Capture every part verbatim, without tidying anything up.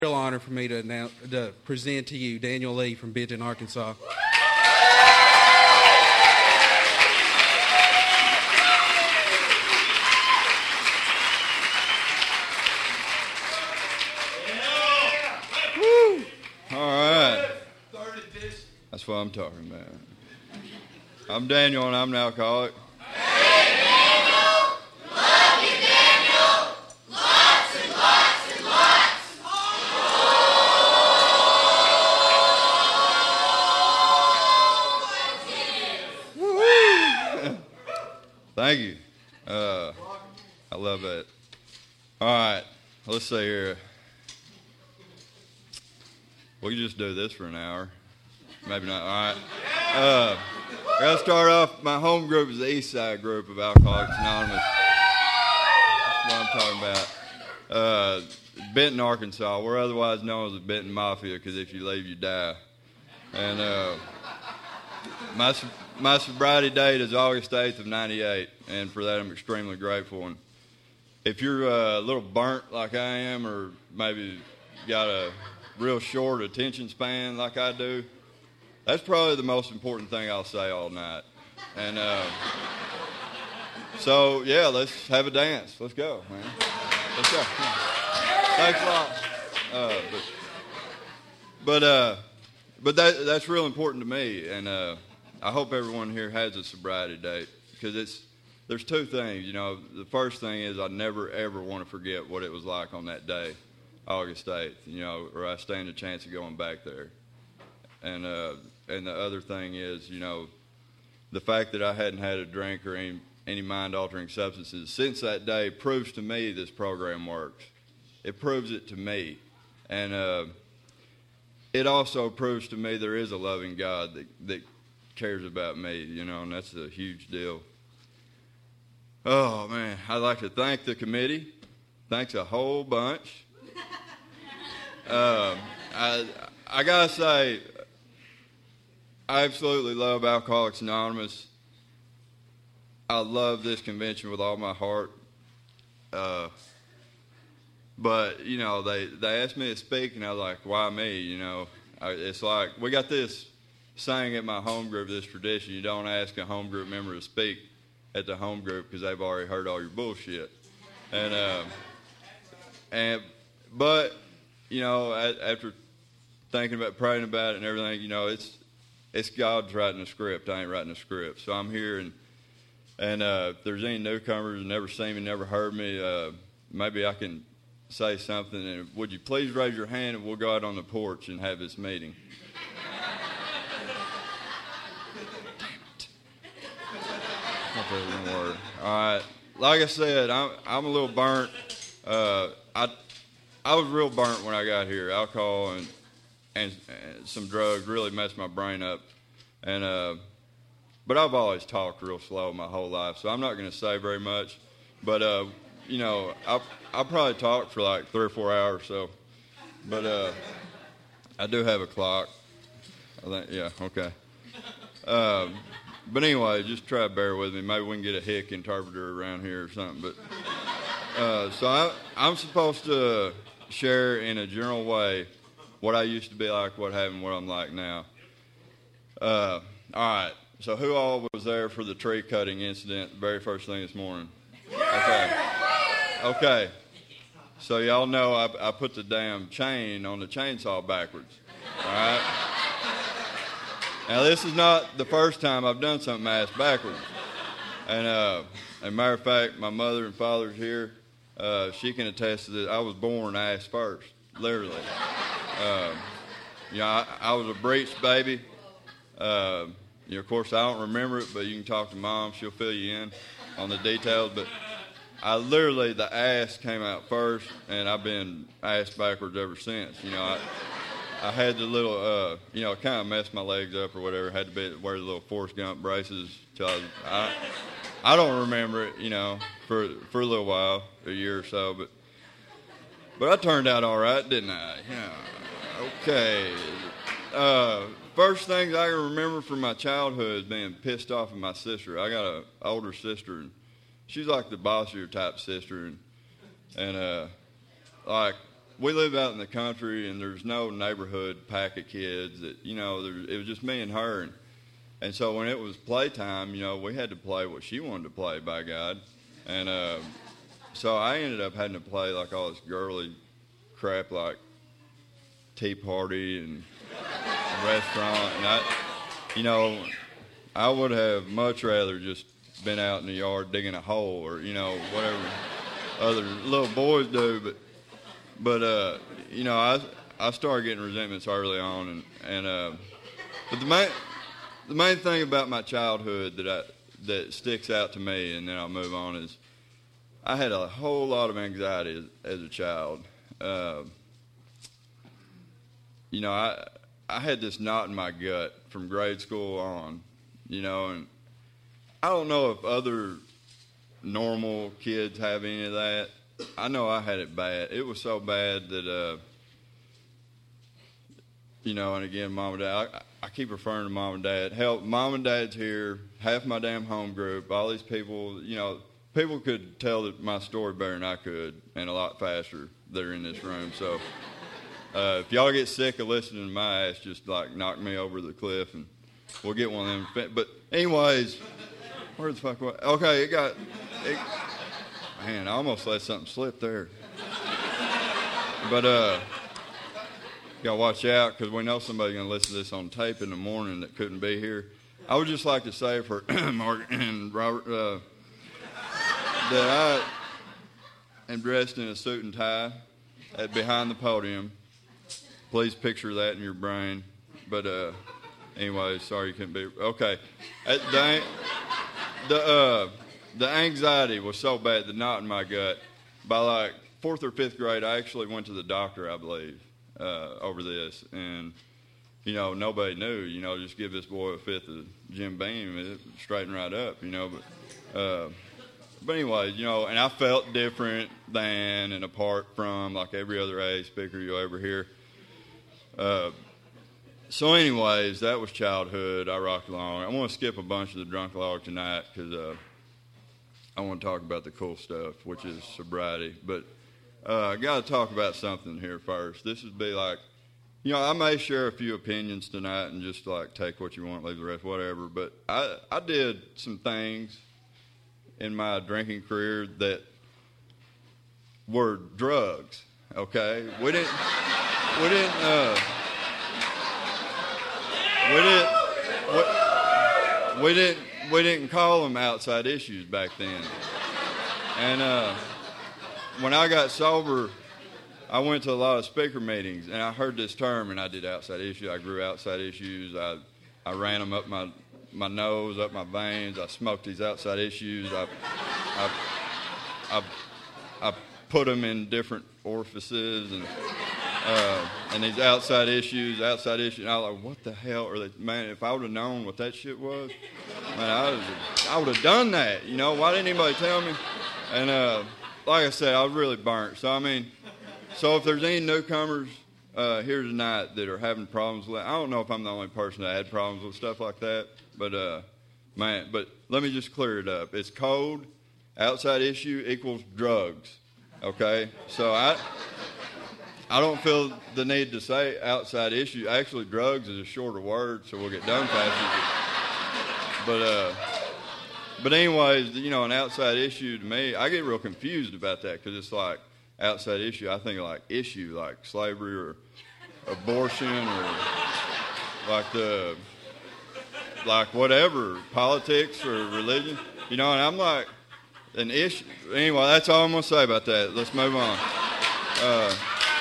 Real honor for me to, announce, to present to you Daniel Lee from Benton, Arkansas. Woo! All right. That's what I'm talking about. I'm Daniel, and I'm an alcoholic. Thank you. Uh, I love that. All right, let's see here. We can just do this for an hour. Maybe not. All right. Uh, I got to start off. My home group is the East Side group of Alcoholics Anonymous. That's what I'm talking about. Uh, Benton, Arkansas. We're otherwise known as the Benton Mafia because if you leave, you die. And uh, my my sobriety date is August eighth of ninety-eight, and for that I'm extremely grateful. And if you're uh, a little burnt like I am, or maybe got a real short attention span like I do, that's probably the most important thing I'll say all night. And uh, so, yeah, let's have a dance. Let's go, man. Let's go. Thanks a lot. Uh, but but, uh, but that, that's real important to me, and uh, I hope everyone here has a sobriety date, because it's there's two things. You know, the first thing is I never, ever want to forget what it was like on that day, August eighth, you know, or I stand a chance of going back there. And uh, and the other thing is, you know, the fact that I hadn't had a drink or any, any mind-altering substances since that day proves to me this program works. It proves it to me. And uh, it also proves to me there is a loving God that, that cares about me, you know, and that's a huge deal. Oh, man, I'd like to thank the committee. Thanks a whole bunch. Uh, I, I got to say, I absolutely love Alcoholics Anonymous. I love this convention with all my heart. Uh, but, you know, they, they asked me to speak, and I was like, why me? You know, I, it's like, we got this saying at my home group, this tradition, you don't ask a home group member to speak at the home group because they've already heard all your bullshit. And, uh, and but, you know, after thinking about, praying about it and everything, you know, it's, It's God's writing a script. I ain't writing a script. So I'm here, and and uh, if there's any newcomers who never seen me, never heard me, uh, maybe I can say something. And would you please raise your hand, and we'll go out on the porch and have this meeting. Damn it. Not that one word. All right. Like I said, I'm, I'm a little burnt. Uh, I I was real burnt when I got here. Alcohol and And, and some drugs really messed my brain up, and uh, but I've always talked real slow my whole life, so I'm not going to say very much. But uh, you know, I'll I'll probably talk for like three or four hours. So, but uh, I do have a clock. I think, yeah, okay. Um, but anyway, just try to bear with me. Maybe we can get a hick interpreter around here or something. But uh, so I, I'm supposed to share in a general way what I used to be like, what happened, what I'm like now. Uh, all right. So who all was there for the tree cutting incident the very first thing this morning? Okay. Okay. So y'all know I, I put the damn chain on the chainsaw backwards. All right. Now this is not the first time I've done something ass backwards. And uh, as a matter of fact, my mother and father's here. Uh, she can attest to this. I was born ass first, literally. Uh, you know, I, I was a breech baby. Uh, you know, of course, I don't remember it, but you can talk to Mom. She'll fill you in on the details. But I literally, the ass came out first, and I've been ass backwards ever since. You know, I, I had the little, uh, you know, it kind of messed my legs up or whatever. Had to be wear the little Forrest Gump braces. Till I, was, I, I don't remember it, you know, for for a little while, a year or so. But but I turned out all right, didn't I? Yeah. Okay. Uh, first things I can remember from my childhood is being pissed off at my sister. I got an older sister, and she's like the bossier type sister, and and uh, like we live out in the country, and there's no neighborhood pack of kids. That you know, there, it was just me and her, and, and so when it was playtime, you know, we had to play what she wanted to play. By God, and uh, so I ended up having to play like all this girly crap, like Tea Party and restaurant, and I, you know, I would have much rather just been out in the yard digging a hole, or you know, whatever other little boys do, but. But, uh, you know, I I started getting resentments early on, and, and uh, but the main, the main thing about my childhood that I, that sticks out to me, and then I'll move on, is I had a whole lot of anxiety as, as a child. Uh, you know, I I had this knot in my gut from grade school on, you know, and I don't know if other normal kids have any of that. I know I had it bad. It was so bad that, uh, you know, and again, mom and dad, I, I keep referring to mom and dad. Hell, mom and dad's here, half my damn home group, all these people, you know, people could tell my story better than I could and a lot faster that are in this room. So uh, if y'all get sick of listening to my ass, just like knock me over the cliff and we'll get one of them. But anyways, where the fuck was Okay, it got... It, Man, I almost let something slip there. But uh, you gotta watch out, because we know somebody's gonna listen to this on tape in the morning that couldn't be here. I would just like to say for Mark and Robert uh, that I am dressed in a suit and tie at behind the podium. Please picture that in your brain. But uh, anyway, sorry you couldn't be. Okay, at the the. Uh, The anxiety was so bad, the knot in my gut. By like fourth or fifth grade, I actually went to the doctor, I believe, uh, over this. And, you know, nobody knew. You know, just give this boy a fifth of Jim Beam, it straighten right up, you know. But, uh, but anyway, you know, and I felt different than and apart from like every other A A speaker you'll ever hear. Uh, so anyways, that was childhood. I rocked along. I want to skip a bunch of the drunk log tonight because... Uh, I want to talk about the cool stuff, which is sobriety. But uh, I got to talk about something here first. This would be like, you know, I may share a few opinions tonight and just like take what you want, leave the rest, whatever. But I, I did some things in my drinking career that were drugs. Okay, we didn't, we didn't, uh, we didn't, we, we didn't. We didn't call them outside issues back then. And uh, when I got sober, I went to a lot of speaker meetings, and I heard this term, and I did outside issues. I grew outside issues. I I ran them up my my nose, up my veins. I smoked these outside issues. I I I, I put them in different orifices, and uh, and these outside issues, outside issues. And I was like, what the hell are they? Man, if I would have known what that shit was, man, I, was, I would have done that. You know, why didn't anybody tell me? And uh, like I said, I was really burnt. So, I mean, so if there's any newcomers uh, here tonight that are having problems with it, I don't know if I'm the only person that had problems with stuff like that. But, uh, man, but let me just clear it up. It's code, outside issue equals drugs, okay? So I... I don't feel the need to say outside issue. Actually, drugs is a shorter word, so we'll get done faster. But, uh, but anyways, you know, an outside issue to me, I get real confused about that because it's like outside issue. I think of like issue, like slavery or abortion or like the, like whatever, politics or religion. You know, and I'm like, an issue. Anyway, that's all I'm going to say about that. Let's move on. Uh,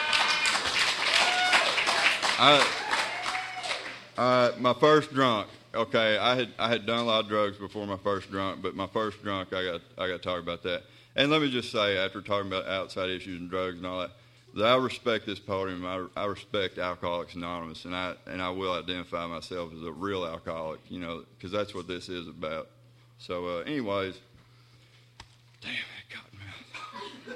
I, uh, my first drunk. Okay, I had I had done a lot of drugs before my first drunk, but my first drunk, I got I got to talk about that. And let me just say, after talking about outside issues and drugs and all that, that I respect this podium. I, I respect Alcoholics Anonymous, and I and I will identify myself as a real alcoholic. You know, because that's what this is about. So, uh, anyways, damn it, cottonmouth.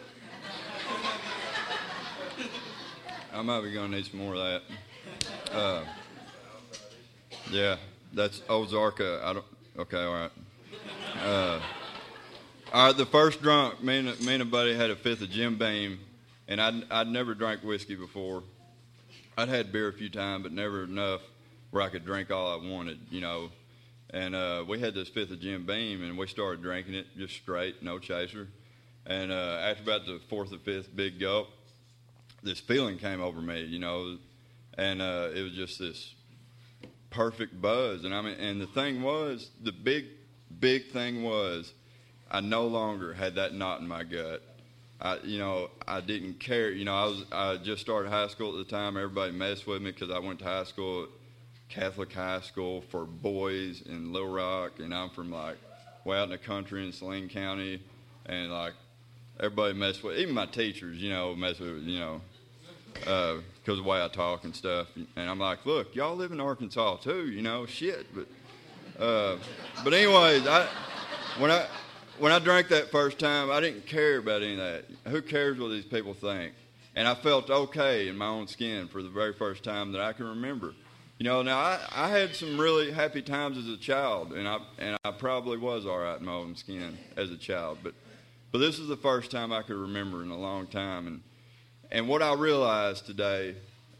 I might be gonna need some more of that. Uh, yeah, that's Ozarka. I don't. Okay, all right. Uh, all right, the first drunk, me and, me and a buddy had a fifth of Jim Beam, and I'd, I'd never drank whiskey before. I'd had beer a few times, but never enough where I could drink all I wanted, you know. And uh, we had this fifth of Jim Beam, and we started drinking it just straight, no chaser. And uh, after about the fourth or fifth big gulp, this feeling came over me, you know, and uh, it was just this perfect buzz. And I mean, and the thing was, the big, big thing was, I no longer had that knot in my gut. I, you know, I didn't care. You know, I was I just started high school at the time. Everybody messed with me because I went to high school, Catholic high school for boys in Little Rock, and I'm from like way out in the country in Saline County, and like everybody messed with, even my teachers, you know, mess with, you know, because of the way I talk and stuff. And I'm like, look, y'all live in Arkansas too, you know, shit. But, uh, but anyways, I when I. When I drank that first time, I didn't care about any of that. Who cares what these people think? And I felt okay in my own skin for the very first time that I can remember. You know, now I, I had some really happy times as a child, and I and I probably was all right in my own skin as a child. But but this is the first time I could remember in a long time. And and what I realized today,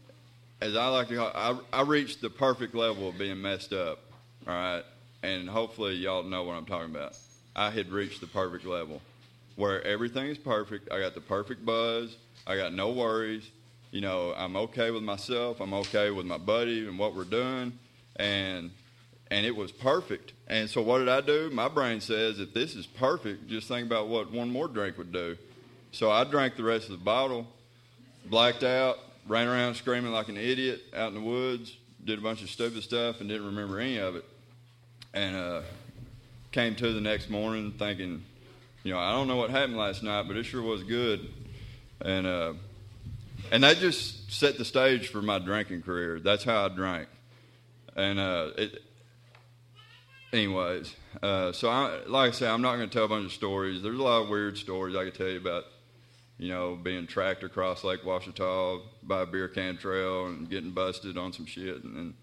as I like to call it, I, I reached the perfect level of being messed up. All right, and hopefully y'all know what I'm talking about. I had reached the perfect level where everything is perfect. I got the perfect buzz. I got no worries. You know, I'm okay with myself. I'm okay with my buddy and what we're doing. And and it was perfect. And so what did I do? My brain says, if this is perfect, just think about what one more drink would do. So I drank the rest of the bottle, blacked out, ran around screaming like an idiot out in the woods, did a bunch of stupid stuff, and didn't remember any of it. And, uh... came to the next morning thinking, you know, I don't know what happened last night, but it sure was good. And uh, and that just set the stage for my drinking career. That's how I drank. And uh, it, anyways, uh, so I, like I say, I'm not going to tell a bunch of stories. There's a lot of weird stories I could tell you about, you know, being tracked across Lake Ouachita by a beer can trail and getting busted on some shit, and then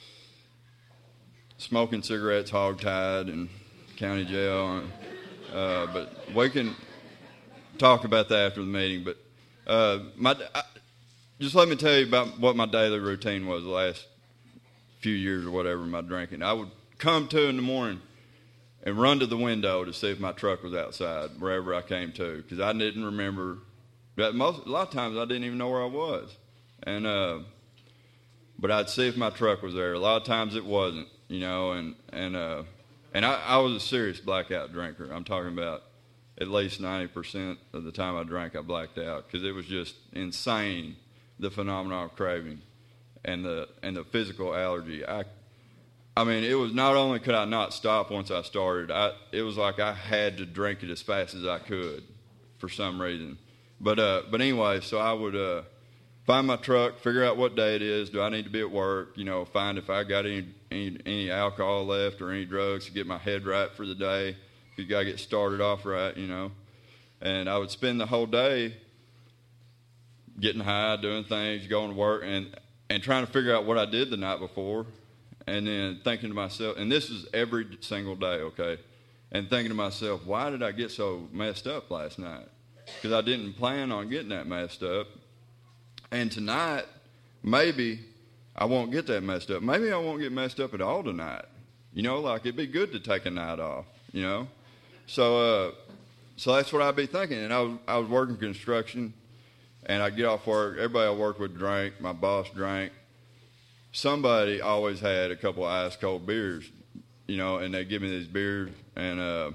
smoking cigarettes hog-tied and county jail, uh, but we can talk about that after the meeting. But uh, my, I, just let me tell you about what my daily routine was the last few years or whatever. My drinking, I would come to in the morning and run to the window to see if my truck was outside wherever I came to, because I didn't remember. That most a lot of times I didn't even know where I was, and uh, but I'd see if my truck was there. A lot of times it wasn't, you know, and and. Uh, And I, I was a serious blackout drinker. I'm talking about at least ninety percent of the time I drank, I blacked out because it was just insane, the phenomenon of craving and the and the physical allergy. I, I mean, it was not only could I not stop once I started, I it was like I had to drink it as fast as I could for some reason. But uh, but anyway, so I would uh, find my truck, figure out what day it is. Do I need to be at work? You know, find if I got any any, any alcohol left or any drugs to get my head right for the day. You got to get started off right, you know. And I would spend the whole day getting high, doing things, going to work, and and trying to figure out what I did the night before, and then thinking to myself, and this is every single day, okay, and thinking to myself, why did I get so messed up last night? Because I didn't plan on getting that messed up. And tonight, maybe I won't get that messed up. Maybe I won't get messed up at all tonight. You know, like it'd be good to take a night off, you know. So uh, so that's what I'd be thinking. And I was, I was working construction, and I'd get off work. Everybody I worked with drank. My boss drank. Somebody always had a couple of ice-cold beers, you know, and they'd give me these beers. And, uh,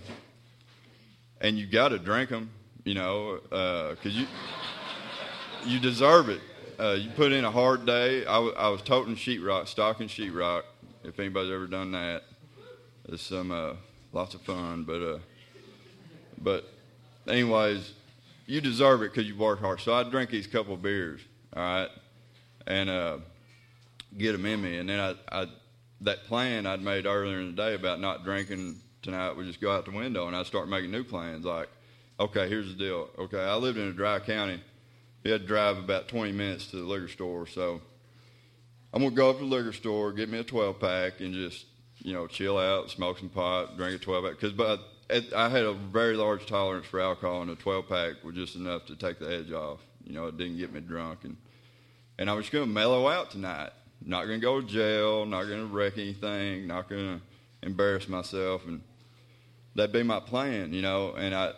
and you got to drink them, you know, because uh, you, you deserve it. Uh, you put in a hard day. I, w- I was toting sheetrock, stocking sheetrock. If anybody's ever done that, it's some uh, lots of fun. But uh, but anyways, you deserve it because you work hard. So I drink these couple of beers, all right, and uh, get them in me. And then I, I that plan I'd made earlier in the day about not drinking tonight would just go out the window, and I'd start making new plans. Like, okay, here's the deal. Okay, I lived in a dry county. You had to drive about twenty minutes to the liquor store, so I'm going to go up to the liquor store, get me a twelve-pack, and just, you know, chill out, smoke some pot, drink a twelve-pack. Because I had a very large tolerance for alcohol, and a twelve-pack was just enough to take the edge off. You know, it didn't get me drunk. And, and I was going to mellow out tonight. Not going to go to jail, not going to wreck anything, not going to embarrass myself. And that'd be my plan, you know. And I,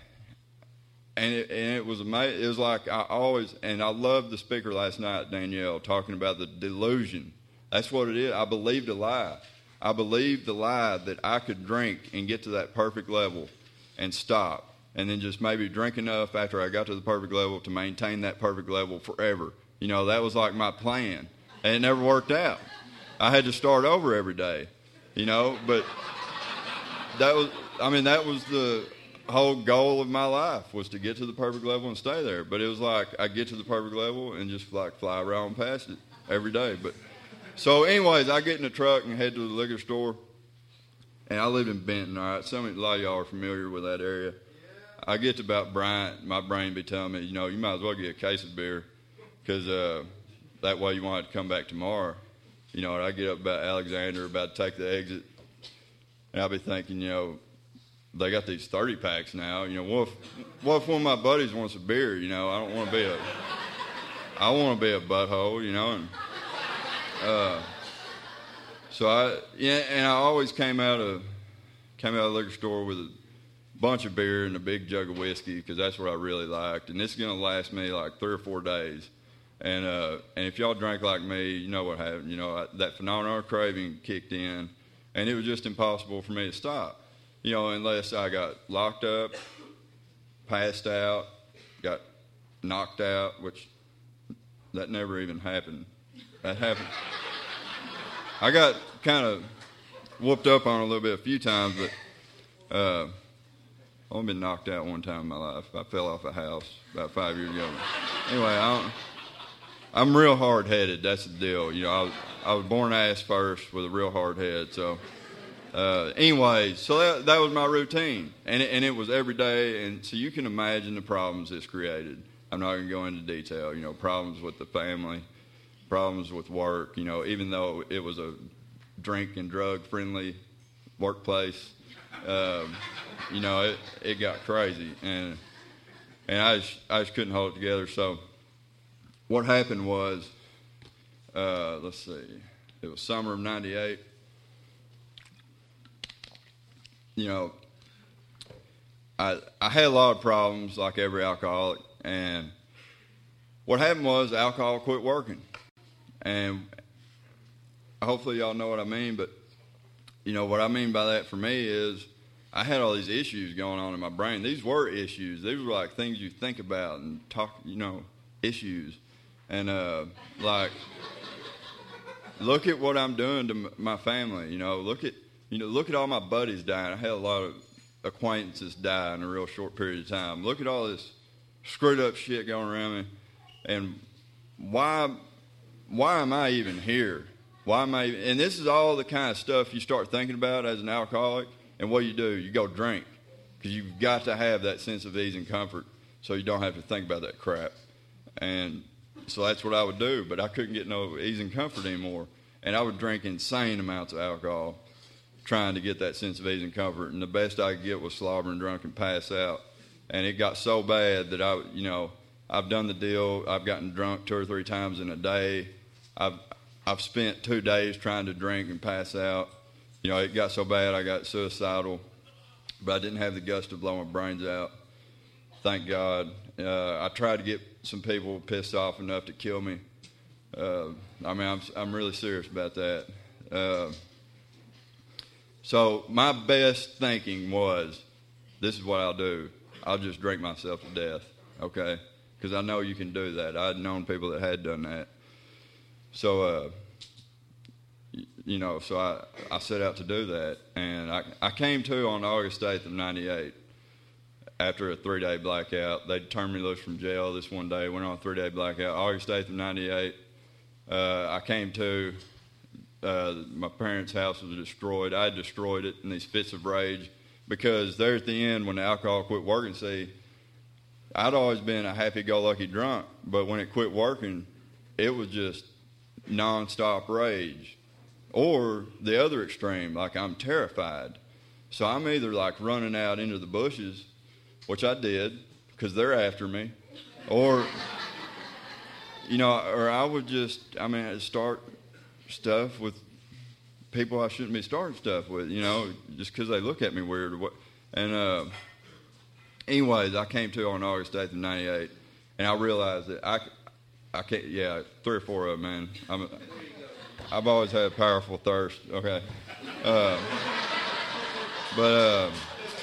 and it, and it was amazing. It was like I always, and I loved the speaker last night, Danielle, talking about the delusion. That's what it is. I believed a lie. I believed the lie that I could drink and get to that perfect level and stop, and then just maybe drink enough after I got to the perfect level to maintain that perfect level forever. You know, that was like my plan. And it never worked out. I had to start over every day, you know, but that was, I mean, that was the whole goal of my life, was to get to the perfect level and stay there. But it was like I get to the perfect level and just like fly around past it every day. But so anyways, I get in the truck and head to the liquor store, and I live in Benton, all right? Some, a lot of y'all are familiar with that area. I get to about Bryant, my brain be telling me, you know, you might as well get a case of beer, because uh, that way you want to come back tomorrow. You know, and I get up about Alexander, about to take the exit, and I'll be thinking, you know, they got these thirty packs now. You know, what if, what if one of my buddies wants a beer? You know, I don't want to be a, I want to be a butthole, you know. And uh, so I, yeah, and I always came out of, came out of the liquor store with a bunch of beer and a big jug of whiskey, because that's what I really liked. And this is going to last me like three or four days. And uh, and if y'all drank like me, you know what happened. You know, I, that phenomenal craving kicked in, and it was just impossible for me to stop. You know, unless I got locked up, passed out, got knocked out, which that never even happened. That happened. I got kind of whooped up on a little bit a few times, but uh, I've only been knocked out one time in my life. I fell off a house about five years ago. Anyway, I don't, I'm real hard-headed. That's the deal. You know, I was, I was born ass first with a real hard head. So, uh, anyway, so that, that was my routine, and it, and it was every day. And so you can imagine the problems it's created. I'm not going to go into detail. You know, problems with the family, problems with work. You know, even though it was a drink and drug friendly workplace, um, you know, it it got crazy, and and I just, I just couldn't hold it together. So what happened was, uh, let's see, it was summer of ninety-eight. You know, I I had a lot of problems like every alcoholic, and what happened was alcohol quit working. And hopefully y'all know what I mean, but you know what I mean by that for me is I had all these issues going on in my brain. These were issues. These were like things you think about and talk, you know, issues. And uh, like, look at what I'm doing to m- my family. You know, look at you know, look at all my buddies dying. I had a lot of acquaintances die in a real short period of time. Look at all this screwed up shit going around me, and why why am I even here? Why am I? Even, and this is all the kind of stuff you start thinking about as an alcoholic. And what you do, you go drink, because you've got to have that sense of ease and comfort, so you don't have to think about that crap. And so that's what I would do, but I couldn't get no ease and comfort anymore. And I would drink insane amounts of alcohol, trying to get that sense of ease and comfort. And the best I could get was slobbering drunk and pass out. And it got so bad that I, you know, I've done the deal. I've gotten drunk two or three times in a day. I've I've spent two days trying to drink and pass out. You know, it got so bad I got suicidal, but I didn't have the guts to blow my brains out. Thank God. Uh, I tried to get some people pissed off enough to kill me. Uh, I mean, I'm I'm really serious about that. Uh, so my best thinking was, this is what I'll do. I'll just drink myself to death, okay? Because I know you can do that. I'd known people that had done that. So, uh, you know, so I, I set out to do that. And I, I came to on August eighth of ninety-eight after a three-day blackout. They turned me loose from jail this one day, went on a three-day blackout. August eighth of ninety-eight, uh, I came to, uh, my parents' house was destroyed. I destroyed it in these fits of rage because there at the end when the alcohol quit working, see, I'd always been a happy-go-lucky drunk, but when it quit working, it was just nonstop rage. Or the other extreme, like I'm terrified. So I'm either like running out into the bushes, which I did because they're after me, or you know, or I would just, I mean, I'd start stuff with people I shouldn't be starting stuff with, you know, just because they look at me weird or what. And uh, anyways, I came to on August eighth of ninety-eight, and I realized that I, I can't, yeah, three or four of them, man. I'm, I've always had a powerful thirst, okay. Uh, but uh,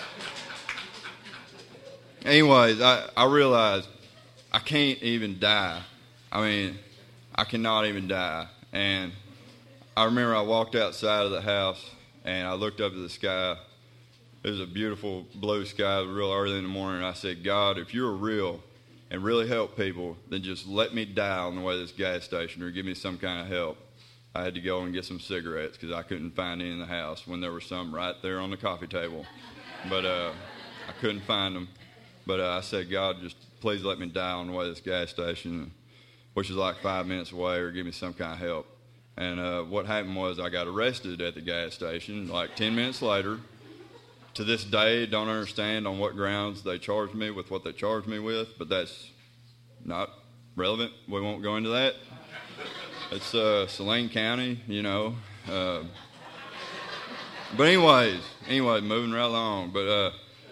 anyways, I, I realized I can't even die. I mean, I cannot even die. And I remember I walked outside of the house, and I looked up at the sky. It was a beautiful blue sky. It was real early in the morning. And I said, God, if you're real and really help people, then just let me die on the way to this gas station or give me some kind of help. I had to go and get some cigarettes because I couldn't find any in the house when there were some right there on the coffee table. But uh, I couldn't find them. But uh, I said, God, just please let me die on the way to this gas station, which is like five minutes away, or give me some kind of help. And uh, what happened was I got arrested at the gas station like ten minutes later. To this day, don't understand on what grounds they charged me with what they charged me with, but that's not relevant. We won't go into that. It's uh, Saline County, you know. Uh, but anyways, anyway, moving right along. But uh,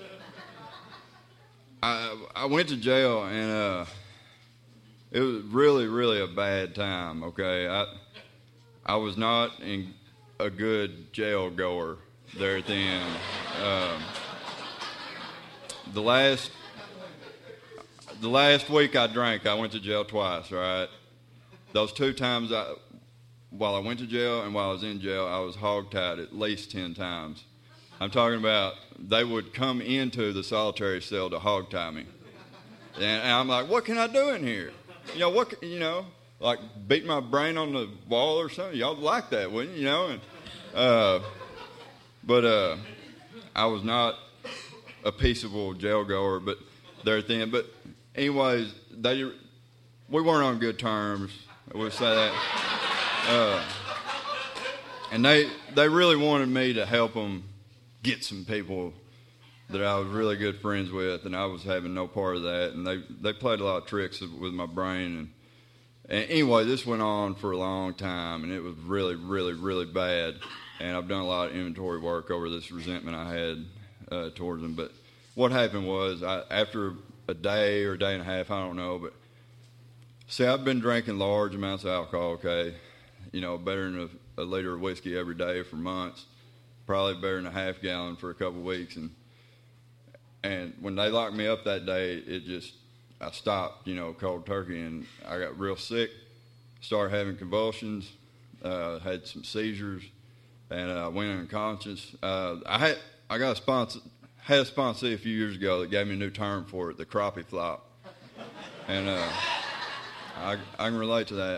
I I went to jail, and uh, it was really, really a bad time. Okay, I I was not in a good jail goer there at the end. Um, the last the last week I drank, I went to jail twice. Right, those two times I, while I went to jail and while I was in jail, I was hogtied at least ten times. I'm talking about they would come into the solitary cell to hogtie me, and, and I'm like, what can I do in here? You know what? You know, like beat my brain on the wall or something. Y'all like that, wouldn't you? You know, and uh, but uh, I was not a peaceable jail goer, but there at the end. But anyways, they we weren't on good terms. I would say that. Uh, and they they really wanted me to help them get some people that I was really good friends with, and I was having no part of that. And they, they played a lot of tricks with my brain. And, and anyway, this went on for a long time, and it was really, really, really bad. And I've done a lot of inventory work over this resentment I had uh, towards them. But what happened was, I, after a day or a day and a half, I don't know, but see, I've been drinking large amounts of alcohol, okay, you know, better than a, a liter of whiskey every day for months, probably better than a half gallon for a couple of weeks. And and when they locked me up that day, it just, I stopped, you know, cold turkey, and I got real sick, started having convulsions, uh, had some seizures, and I uh, went unconscious. Uh, I had I got a sponsor, had a sponsor a few years ago that gave me a new term for it, the crappie flop, and uh, I I can relate to that.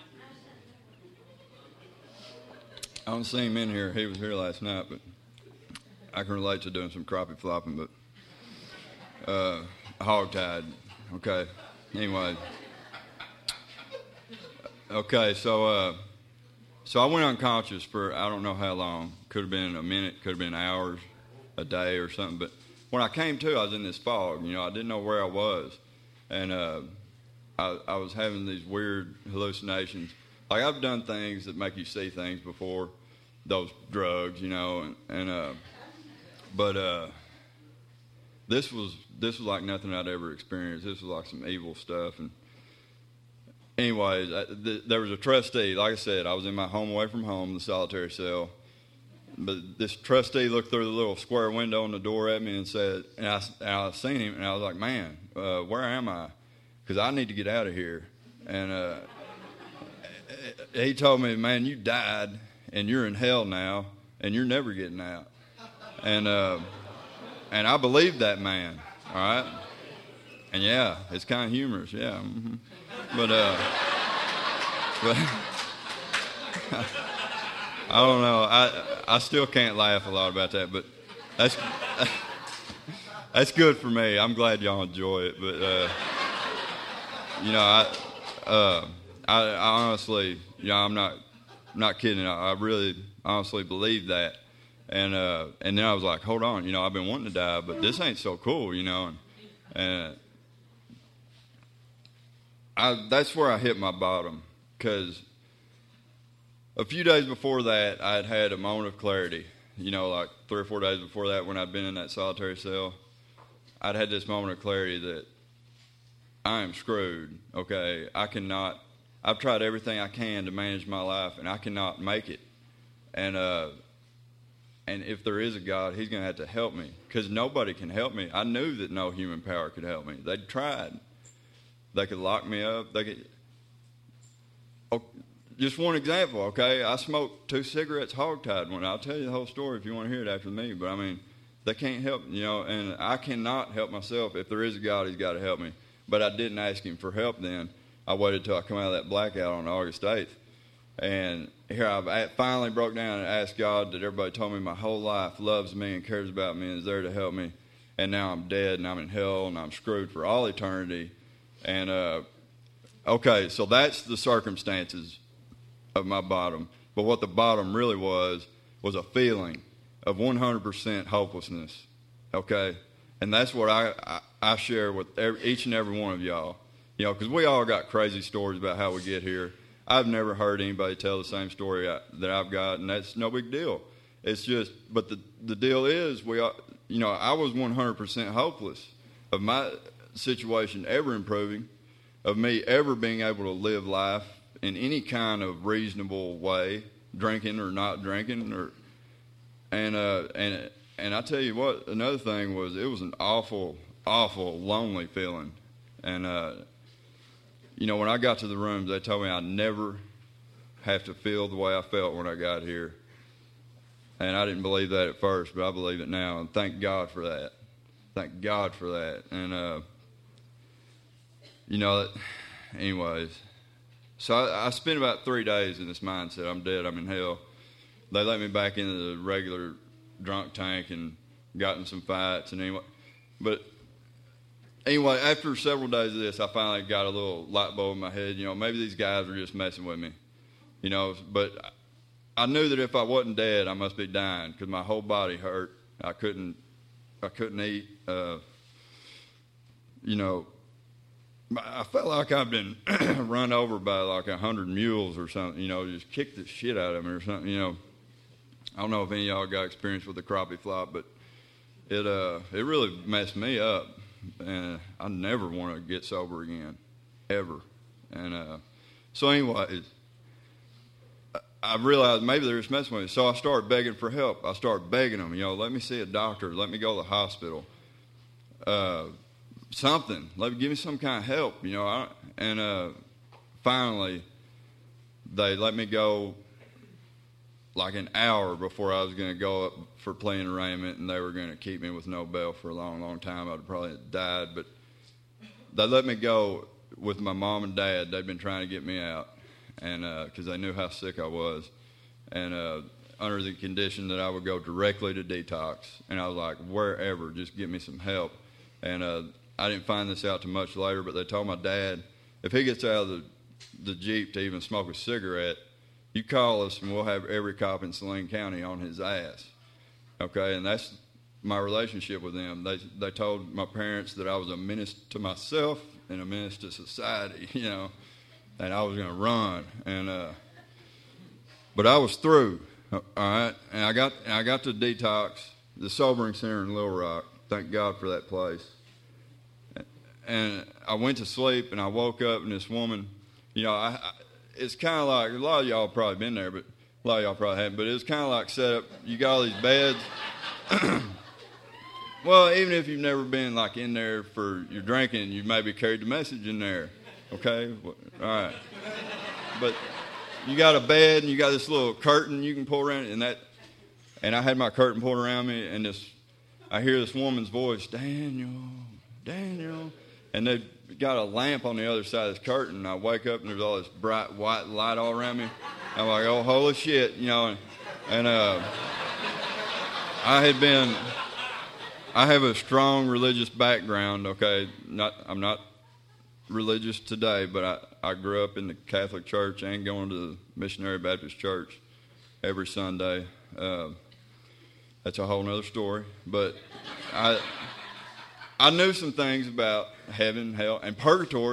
I don't see him in here. He was here last night, but I can relate to doing some crappie flopping, but uh, hogtied. Okay. Anyway. Okay, so uh, so I went unconscious for I don't know how long. Could have been a minute, could have been hours, a day or something. But when I came to, I was in this fog. You know, I didn't know where I was. And uh, I, I was having these weird hallucinations. Like, I've done things that make you see things before, those drugs, you know, and, and uh, but uh, this was this was like nothing I'd ever experienced. This was like some evil stuff. And anyways, I, th- there was a trustee. Like I said, I was in my home away from home, the solitary cell. But this trustee looked through the little square window on the door at me and said, and I, and I seen him, and I was like, man, uh, where am I? Because I need to get out of here. And uh, he told me, man, you died, and you're in hell now, and you're never getting out. And uh, and I believed that man, all right? And yeah, it's kind of humorous, yeah. Mm-hmm. But, uh, but I don't know. I I still can't laugh a lot about that, but that's that's good for me. I'm glad y'all enjoy it. But uh, you know, I, uh, I I honestly, you know, I'm not not kidding. I, I really honestly believe that. And uh, and then I was like, hold on, you know, I've been wanting to die, but this ain't so cool, you know. And, and I, that's where I hit my bottom, because a few days before that, I had had a moment of clarity. You know, like three or four days before that, when I'd been in that solitary cell, I'd had this moment of clarity that I am screwed, okay? I cannot, I've tried everything I can to manage my life, and I cannot make it. And uh, and if there is a God, he's going to have to help me, because nobody can help me. I knew that no human power could help me. They'd tried. They could lock me up. They could. Oh, just one example, okay? I smoked two cigarettes hogtied one. I'll tell you the whole story if you want to hear it after me. But, I mean, they can't help, you know, and I cannot help myself. If there is a God, he's got to help me. But I didn't ask him for help then. I waited till I come out of that blackout on August eighth. And here I finally broke down and asked God that everybody told me my whole life loves me and cares about me and is there to help me. And now I'm dead and I'm in hell and I'm screwed for all eternity. And, uh, okay, so that's the circumstances of my bottom. But what the bottom really was, was a feeling of one hundred percent hopelessness, okay? And that's what I, I, I share with every, each and every one of y'all. You know, because we all got crazy stories about how we get here. I've never heard anybody tell the same story I, that I've got, and that's no big deal. It's just, but the, the deal is, we, all, you know, I was one hundred percent hopeless of my situation ever improving, of me ever being able to live life in any kind of reasonable way, drinking or not drinking, or and uh, and and I tell you what, another thing was, it was an awful, awful lonely feeling, and uh, you know, when I got to the rooms, they told me I'd never have to feel the way I felt when I got here, and I didn't believe that at first, but I believe it now, and thank God for that. Thank God for that, and uh, you know, anyways. So I, I spent about three days in this mindset. I'm dead. I'm in hell. They let me back into the regular drunk tank and got in some fights. And anyway, but anyway, after several days of this, I finally got a little light bulb in my head. You know, maybe these guys were just messing with me. You know, but I knew that if I wasn't dead, I must be dying because my whole body hurt. I couldn't. I couldn't eat. Uh, you know. I felt like I've been run over by like a hundred mules or something, you know, just kicked the shit out of me or something, you know. I don't know if any of y'all got experience with the crappie flop, but it uh it really messed me up, and I never want to get sober again, ever. And uh, so anyways, I realized maybe they were just messing with me, so I started begging for help. I started begging them, you know, let me see a doctor, let me go to the hospital. Uh. Something, like give me some kind of help, you know. I, and uh, finally, they let me go like an hour before I was going to go up for plea arraignment, and they were going to keep me with no bail for a long, long time. I'd probably died, but they let me go with my mom and dad. They'd been trying to get me out, and because uh, they knew how sick I was, and uh, under the condition that I would go directly to detox. And I was like, wherever, just get me some help. And uh, I didn't find this out till much later, but they told my dad, if he gets out of the, the Jeep to even smoke a cigarette, you call us and we'll have every cop in Saline County on his ass. Okay, and that's my relationship with them. They they told my parents that I was a menace to myself and a menace to society, you know, and I was going to run. And uh, but I was through, all right, and I got and I got to detox, the sobering center in Little Rock. Thank God for that place. And I went to sleep, and I woke up, and this woman, you know, I, I, it's kind of like, a lot of y'all have probably been there, but a lot of y'all probably haven't, but it was kind of like set up, you got all these beds. Well, even if you've never been, like, in there for your drinking, you maybe carried the message in there, okay? All right. But you got a bed, and you got this little curtain you can pull around, and that, and I had my curtain pulled around me, and this, I hear this woman's voice, Daniel, Daniel. And they've got a lamp on the other side of this curtain. And I wake up and there's all this bright white light all around me. I'm like, oh, holy shit, you know. And, and uh, I had been, I have a strong religious background, okay. Not, I'm not religious today, but I, I grew up in the Catholic Church and going to the Missionary Baptist Church every Sunday. Uh, that's a whole other story. But I... I knew some things about heaven, hell, and purgatory.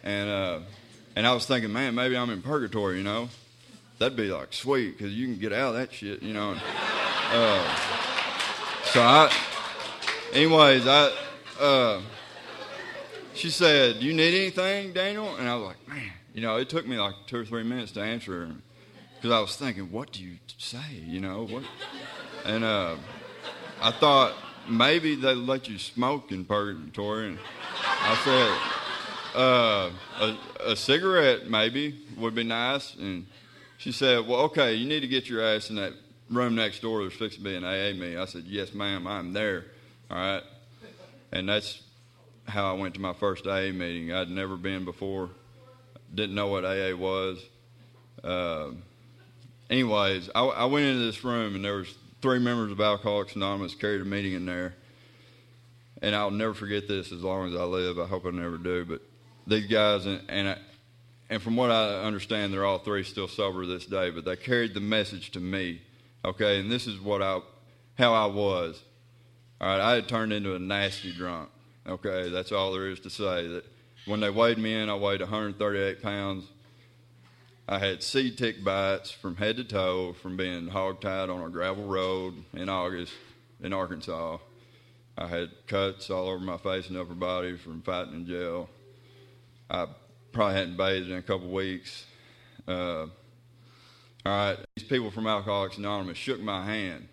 And uh, and I was thinking, man, maybe I'm in purgatory, you know. That'd be like sweet because you can get out of that shit, you know. And, uh, so I, anyways, I, uh, she said, "Do you need anything, Daniel?" And I was like, man, you know, it took me like two or three minutes to answer her because I was thinking, what do you say, you know? What? And uh, I thought maybe they let you smoke in purgatory, and I said, uh, a, a cigarette maybe would be nice. And she said, well, okay, you need to get your ass in that room next door. There's fixing to be an A A meeting. I said, yes, ma'am, I'm there. All right. And that's how I went to my first A A meeting. I'd never been before. Didn't know what A A was. Uh, anyways, I, I went into this room, and there was three members of Alcoholics Anonymous carried a meeting in there. And I'll never forget this as long as I live. I hope I never do. But these guys, and, and I, And from what I understand, they're all three still sober this day, but they carried the message to me, okay? And this is what I, how I was. All right, I had turned into a nasty drunk, okay? That's all there is to say. That when they weighed me in, I weighed one hundred thirty-eight pounds. I had seed tick bites from head to toe from being hogtied on a gravel road in August in Arkansas. I had cuts all over my face and upper body from fighting in jail. I probably hadn't bathed in a couple of weeks. Uh, all right, these people from Alcoholics Anonymous shook my hand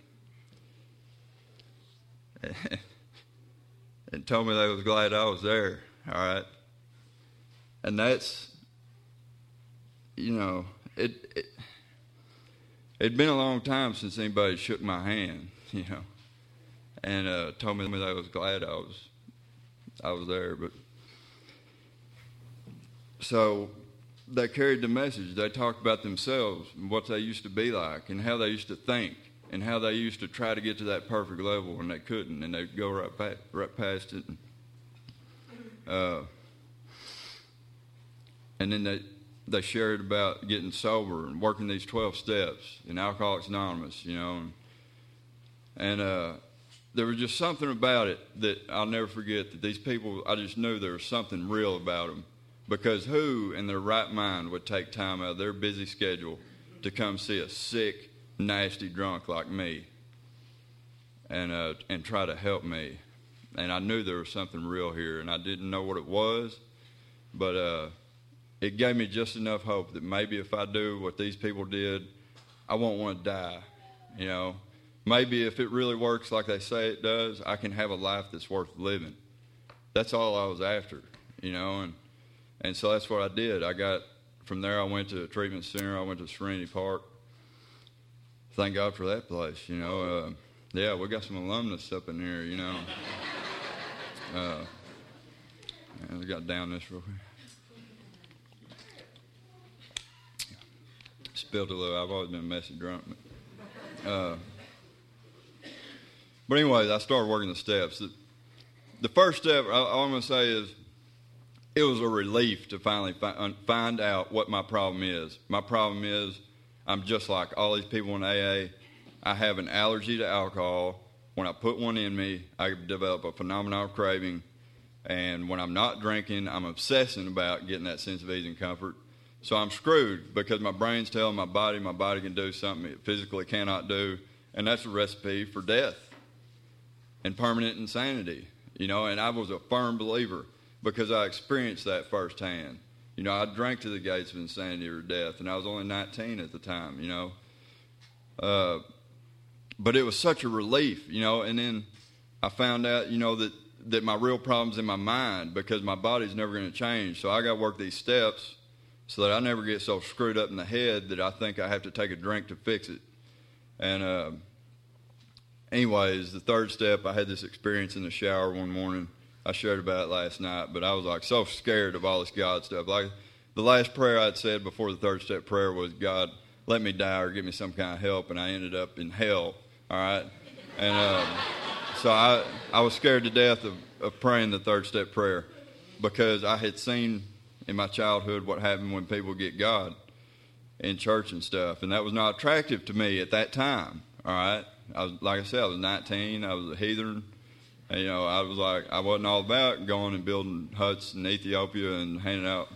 and told me they was glad I was there. All right, and that's, you know, it, it it'd been a long time since anybody shook my hand, you know, and uh, told me they was glad I was I was there, but. So they carried the message. They talked about themselves and what they used to be like and how they used to think and how they used to try to get to that perfect level when they couldn't, and they'd go right, back, right past it. And, uh, and then they, they shared about getting sober and working these twelve steps in Alcoholics Anonymous, you know. And, and uh, there was just something about it that I'll never forget, that these people, I just knew there was something real about them. Because who in their right mind would take time out of their busy schedule to come see a sick, nasty drunk like me and uh, and try to help me? And I knew there was something real here, and I didn't know what it was, but uh, it gave me just enough hope that maybe if I do what these people did, I won't want to die, you know. Maybe if it really works like they say it does, I can have a life that's worth living. That's all I was after, you know, and And so that's what I did. I got, from there I went to a treatment center. I went to Serenity Park. Thank God for that place, you know. Uh, yeah, we got some alumnus up in here, you know. Uh, I got down this real quick. Spilled a little. I've always been a messy drunk. But, uh, but anyways, I started working the steps. The, the first step, all I'm going to say is, it was a relief to finally fi- find out what my problem is. My problem is I'm just like all these people in A A. I have an allergy to alcohol. When I put one in me, I develop a phenomenon of craving. And when I'm not drinking, I'm obsessing about getting that sense of ease and comfort. So I'm screwed because my brain's telling my body my body can do something it physically cannot do. And that's a recipe for death and permanent insanity. You know, and I was a firm believer, because I experienced that firsthand. You know, I drank to the gates of insanity or death, and I was only nineteen at the time, you know. Uh, but it was such a relief, you know, and then I found out, you know, that, that my real problem's in my mind because my body's never going to change. So I got to work these steps so that I never get so screwed up in the head that I think I have to take a drink to fix it. And uh, anyways, the third step, I had this experience in the shower one morning. I shared about it last night, but I was like so scared of all this God stuff. Like the last prayer I'd said before the third step prayer was, God, let me die or give me some kind of help, and I ended up in hell, all right? And um, so I I was scared to death of, of praying the third step prayer because I had seen in my childhood what happened when people get God in church and stuff, and that was not attractive to me at that time, all right? I was, like I said, I was nineteen. I was a heathen. And, you know, I was like, I wasn't all about going and building huts in Ethiopia and handing out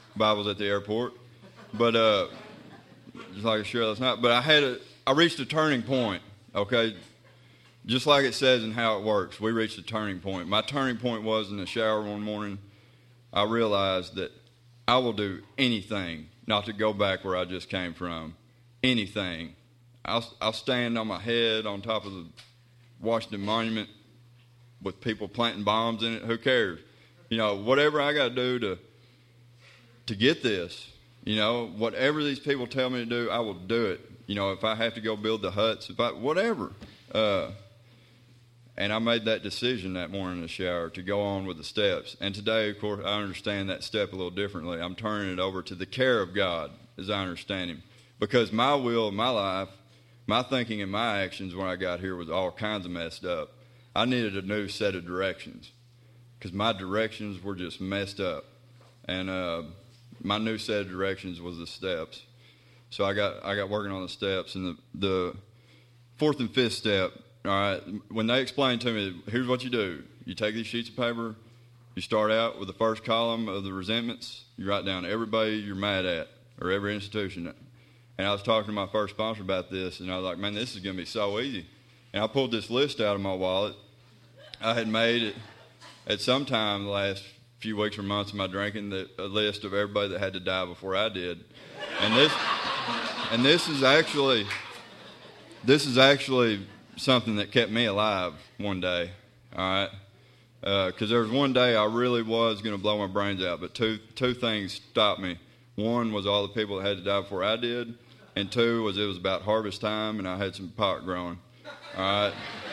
Bibles at the airport. But uh, just like I shared last night. But I had a, I reached a turning point. Okay, just like it says in How It Works, we reached a turning point. My turning point was in the shower one morning. I realized that I will do anything not to go back where I just came from. Anything. I'll, I'll stand on my head on top of the Washington Monument with people planting bombs in it. Who cares? You know, whatever I got to do to to get this, you know, whatever these people tell me to do, I will do it. You know, if I have to go build the huts, if I, whatever. Uh, and I made that decision that morning in the shower to go on with the steps. And today, of course, I understand that step a little differently. I'm turning it over to the care of God as I understand Him. Because my will, my life, my thinking and my actions when I got here was all kinds of messed up. I needed a new set of directions because my directions were just messed up. And uh, my new set of directions was the steps. So I got I got working on the steps. And the, the fourth and fifth step, all right, when they explained to me, here's what you do. You take these sheets of paper, you start out with the first column of the resentments, you write down everybody you're mad at or every institution. And I was talking to my first sponsor about this, and I was like, man, this is going to be so easy. And I pulled this list out of my wallet. I had made it at some time the last few weeks or months of my drinking, that, a list of everybody that had to die before I did. And this, and this is actually, this is actually something that kept me alive one day. All right, because uh, there was one day I really was going to blow my brains out, but two two things stopped me. One was all the people that had to die before I did, and two was it was about harvest time, and I had some pot growing. All right.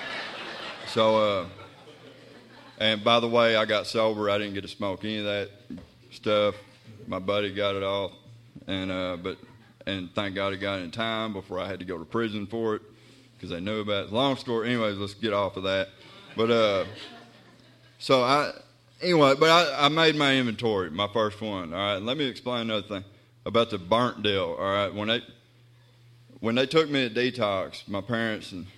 So, uh, and by the way, I got sober. I didn't get to smoke any of that stuff. My buddy got it off, and uh, but and thank God he got it in time before I had to go to prison for it because they knew about it. Long story. Anyways, let's get off of that. But uh, so I anyway, but I, I made my inventory, my first one. All right. Let me explain another thing about the burnt deal. All right. When they when they took me to detox, my parents and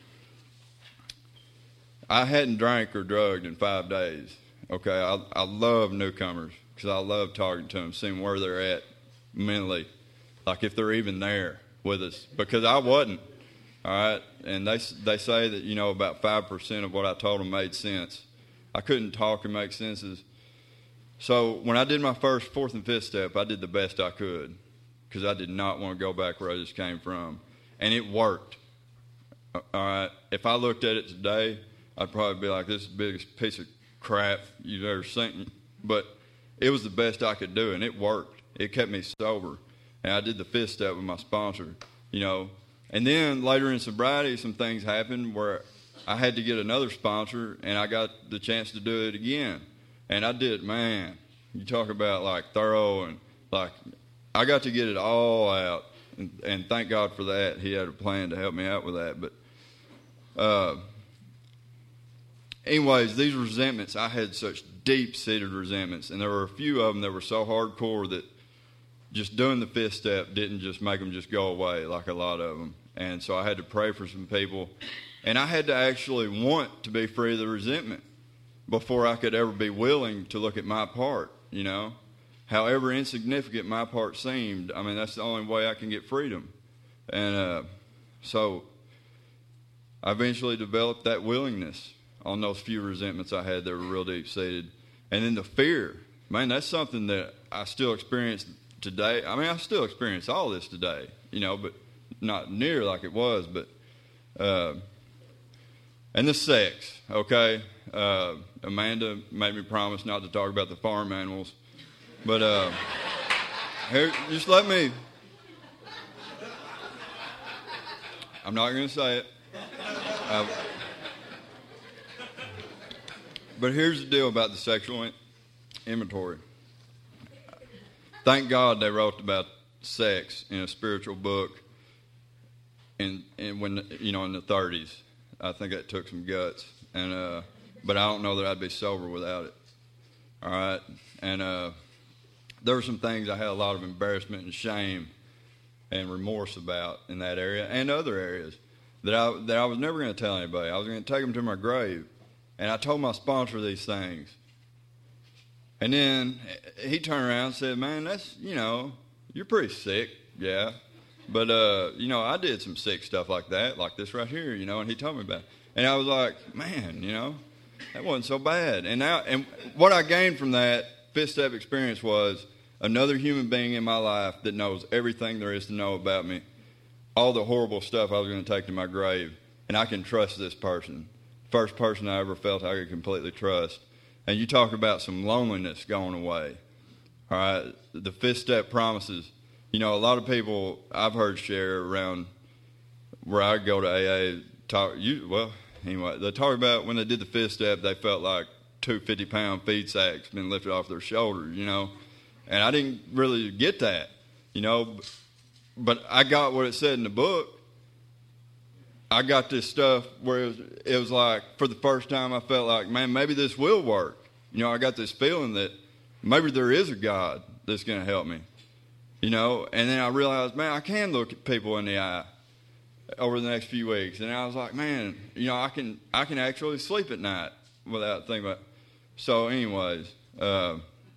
I hadn't drank or drugged in five days. Okay, I, I love newcomers because I love talking to them, seeing where they're at mentally, like if they're even there with us. Because I wasn't. All right, and they they say that you know about five percent of what I told them made sense. I couldn't talk and make senses. So when I did my first fourth and fifth step, I did the best I could because I did not want to go back where I just came from, and it worked. All right, if I looked at it today, I'd probably be like, this is the biggest piece of crap you've ever seen. But it was the best I could do, and it worked. It kept me sober. And I did the fifth step with my sponsor, you know. And then later in sobriety, some things happened where I had to get another sponsor, and I got the chance to do it again. And I did, man, you talk about like thorough and like I got to get it all out. And, and thank God for that. He had a plan to help me out with that. But uh anyways, these resentments, I had such deep-seated resentments, and there were a few of them that were so hardcore that just doing the fifth step didn't just make them just go away like a lot of them. And so I had to pray for some people, and I had to actually want to be free of the resentment before I could ever be willing to look at my part, you know. However insignificant my part seemed, I mean, that's the only way I can get freedom. And uh, so I eventually developed that willingness on those few resentments I had that were real deep-seated. And then the fear, man, that's something that I still experience today. I mean, I still experience all this today, you know, but not near like it was. But uh, and the sex, okay? Uh, Amanda made me promise not to talk about the farm animals. But uh, here, just let me. I'm not going to say it. Uh, But here's the deal about the sexual in- inventory. Thank God they wrote about sex in a spiritual book in, in when you know in the thirties. I think that took some guts, and uh, but I don't know that I'd be sober without it. All right, and uh, there were some things I had a lot of embarrassment and shame and remorse about in that area and other areas that I that I was never going to tell anybody. I was going to take them to my grave. And I told my sponsor these things. And then he turned around and said, man, that's, you know, you're pretty sick, yeah. But, uh, you know, I did some sick stuff like that, like this right here, you know, and he told me about it. And I was like, man, you know, that wasn't so bad. And now, and what I gained from that fifth step experience was another human being in my life that knows everything there is to know about me, all the horrible stuff I was going to take to my grave, and I can trust this person. First person I ever felt I could completely trust. And you talk about some loneliness going away. All right, the fifth step promises. You know, a lot of people I've heard share around where I go to A A talk. You well, anyway, they talk about when they did the fifth step, they felt like two fifty-pound feed sacks been lifted off their shoulders. You know, and I didn't really get that. You know, but I got what it said in the book. I got this stuff where it was, it was like, for the first time, I felt like, man, maybe this will work. You know, I got this feeling that maybe there is a God that's going to help me. You know, and then I realized, man, I can look at people in the eye over the next few weeks. And I was like, man, you know, I can I can actually sleep at night without thinking about it. So anyways, uh,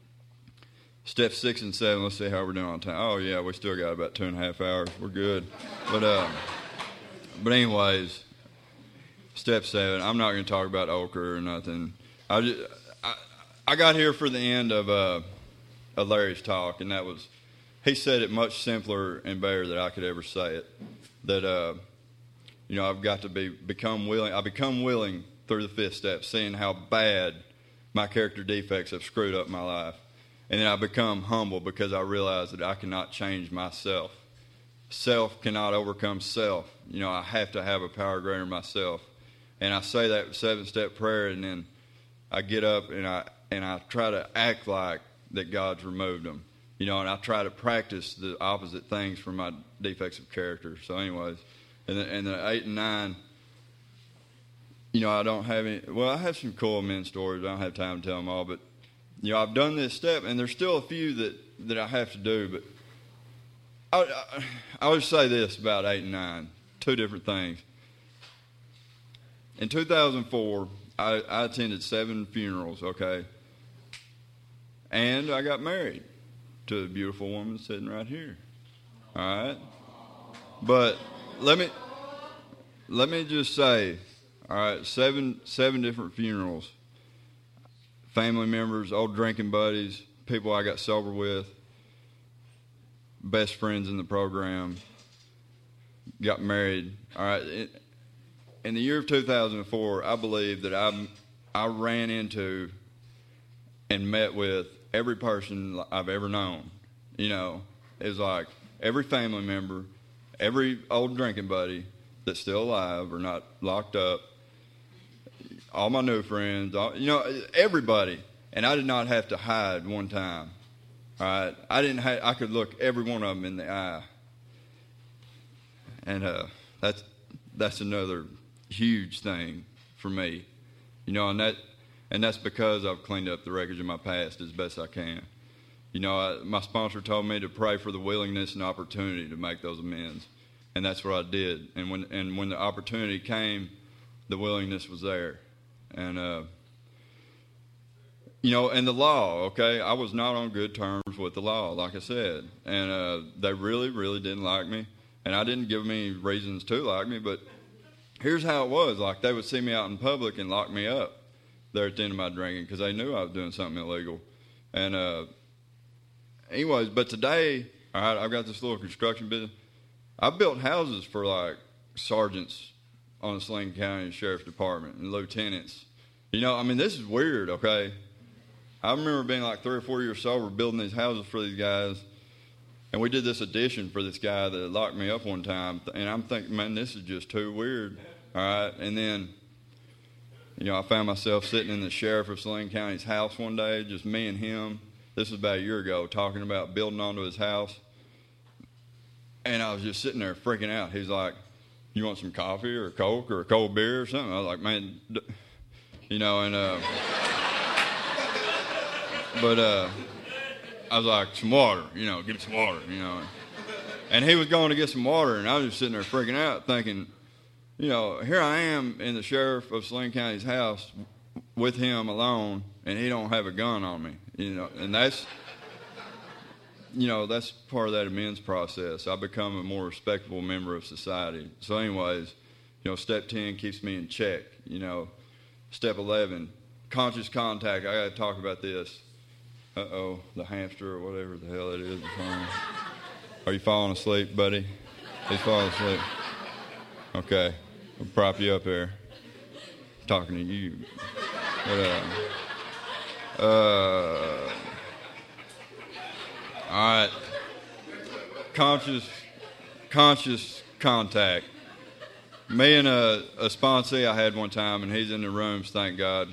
step six and seven, let's see how we're doing on time. Oh, yeah, we still got about two and a half hours. We're good. But, uh, but anyways, step seven, I'm not going to talk about ochre or nothing. I, just, I, I got here for the end of, uh, of Larry's talk, and that was, he said it much simpler and better than I could ever say it. That, uh, you know, I've got to be become willing. I become willing through the fifth step, seeing how bad my character defects have screwed up my life. And then I become humble because I realize that I cannot change myself. Self cannot overcome self. You know, I have to have a power greater than myself. And I say that seven-step prayer, and then I get up and I and I try to act like that God's removed them. You know, and I try to practice the opposite things from my defects of character. So anyways, and the, and the eight and nine, you know, I don't have any, well, I have some cool men stories. I don't have time to tell them all, but, you know, I've done this step, and there's still a few that, that I have to do, but I, I, I would say this about eight and nine, two different things. In two thousand four, I, I attended seven funerals, okay, and I got married to a beautiful woman sitting right here. All right? But let me let me just say, all right, seven seven different funerals. Family members, old drinking buddies, people I got sober with, best friends in the program, got married. All right. In the year of two thousand four, I believe that I I ran into and met with every person I've ever known. You know, it was like every family member, every old drinking buddy that's still alive or not locked up, all my new friends, all, you know, everybody. And I did not have to hide one time. All right, I didn't. Ha- I could look every one of them in the eye, and uh, that's that's another huge thing for me. You know, and that. And that's because I've cleaned up the wreckage of my past as best I can. You know, I, my sponsor told me to pray for the willingness and opportunity to make those amends. And that's what I did. And when and when the opportunity came, the willingness was there. And, uh, you know, and the law, okay, I was not on good terms with the law, like I said. And uh, they really, really didn't like me. And I didn't give them any reasons to like me. But here's how it was. Like, they would see me out in public and lock me up there at the end of my drinking because they knew I was doing something illegal. And uh, anyways, but today, all right, I've got this little construction business. I built houses for like sergeants on the Sling County Sheriff's Department and lieutenants. You know, I mean, this is weird, okay? I remember being like three or four years sober building these houses for these guys. And we did this addition for this guy that locked me up one time. And I'm thinking, man, this is just too weird. All right, and then you know, I found myself sitting in the sheriff of Saline County's house one day, just me and him. This was about a year ago, talking about building onto his house. And I was just sitting there freaking out. He's like, you want some coffee or a Coke or a cold beer or something? I was like, man, d-. you know, and, uh, but uh, I was like, some water, you know, give me some water, you know. And he was going to get some water, and I was just sitting there freaking out thinking, you know, here I am in the sheriff of Saline County's house with him alone, and he don't have a gun on me, you know, and that's, you know, that's part of that amends process. I become a more respectable member of society. So anyways, you know, step ten keeps me in check, you know. Step eleven, conscious contact. I got to talk about this. Uh-oh, the hamster or whatever the hell it is. Are you falling asleep, buddy? He's falling asleep. Okay, I'll prop you up there. I'm talking to you. But, uh, uh, all right. Conscious, conscious contact. Me and a, a sponsee I had one time, and he's in the rooms, thank God,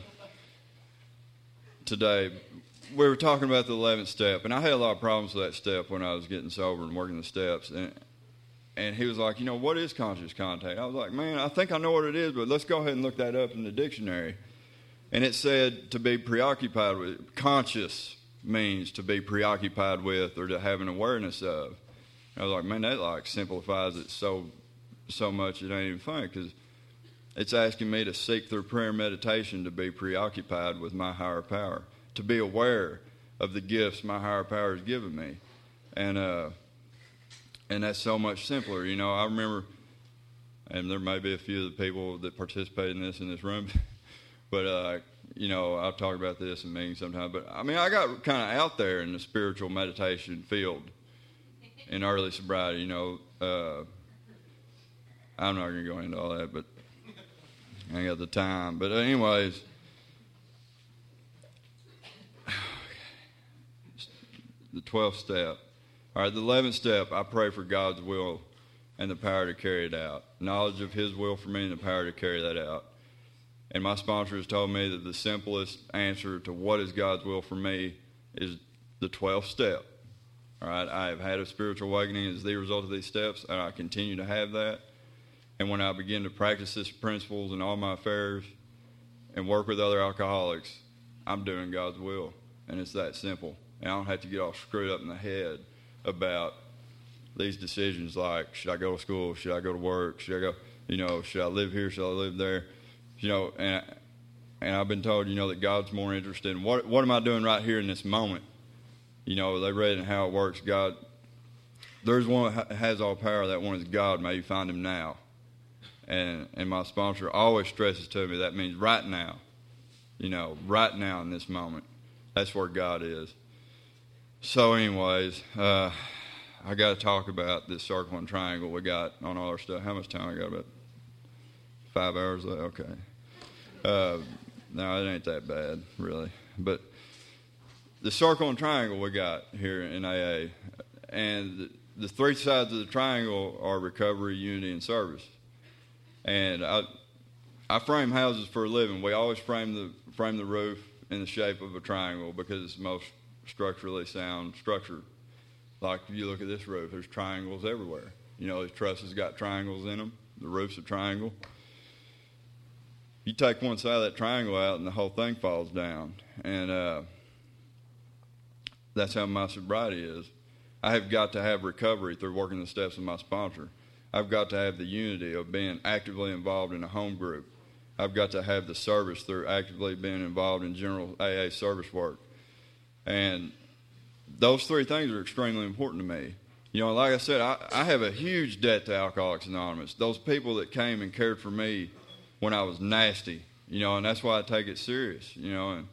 today. We were talking about the eleventh step, and I had a lot of problems with that step when I was getting sober and working the steps. And, and he was like, you know, what is conscious contact? I was like, man, I think I know what it is, but let's go ahead and look that up in the dictionary. And it said to be preoccupied with. Conscious means to be preoccupied with or to have an awareness of. I was like, man, that like simplifies it so so much it ain't even funny, because it's asking me to seek through prayer and meditation to be preoccupied with my higher power, to be aware of the gifts my higher power has given me. And uh, and that's so much simpler. You know, I remember, and there may be a few of the people that participate in this in this room, but, uh, you know, I'll talk about this in meetings sometime. But, I mean, I got kind of out there in the spiritual meditation field in early sobriety, you know. Uh, I'm not going to go into all that, but I ain't got the time. But anyways, the twelfth step. All right, the eleventh step, I pray for God's will and the power to carry it out. Knowledge of His will for me and the power to carry that out. And my sponsor has told me that the simplest answer to what is God's will for me is the twelfth step. All right, I have had a spiritual awakening as the result of these steps, and I continue to have that. And when I begin to practice these principles in all my affairs and work with other alcoholics, I'm doing God's will. And it's that simple. And I don't have to get all screwed up in the head about these decisions like, should I go to school? Should I go to work? Should I go, you know, should I live here? Should I live there? You know, and and I've been told, you know, that God's more interested in what what am I doing right here in this moment? You know, they read in How It Works, God, there's one that has all power, that one is God, may you find him now. And and my sponsor always stresses to me that means right now, you know, right now in this moment. That's where God is. So anyways, uh, I got to talk about this circle and triangle we got on all our stuff. How much time I got? About five hours left? Okay. Uh, no, it ain't that bad, really. But the circle and triangle we got here in A A, and the, the three sides of the triangle are recovery, unity, and service. And I, I frame houses for a living. We always frame the frame the roof in the shape of a triangle because it's the most structurally sound structure. Like if you look at this roof, there's triangles everywhere. You know, these trusses got triangles in them. The roof's a triangle. You take one side of that triangle out and the whole thing falls down. And uh, that's how my sobriety is. I have got to have recovery through working the steps of my sponsor. I've got to have the unity of being actively involved in a home group. I've got to have the service through actively being involved in general A A service work. And those three things are extremely important to me. You know, like I said, I, I have a huge debt to Alcoholics Anonymous. Those people that came and cared for me when I was nasty, you know, and that's why I take it serious, you know. And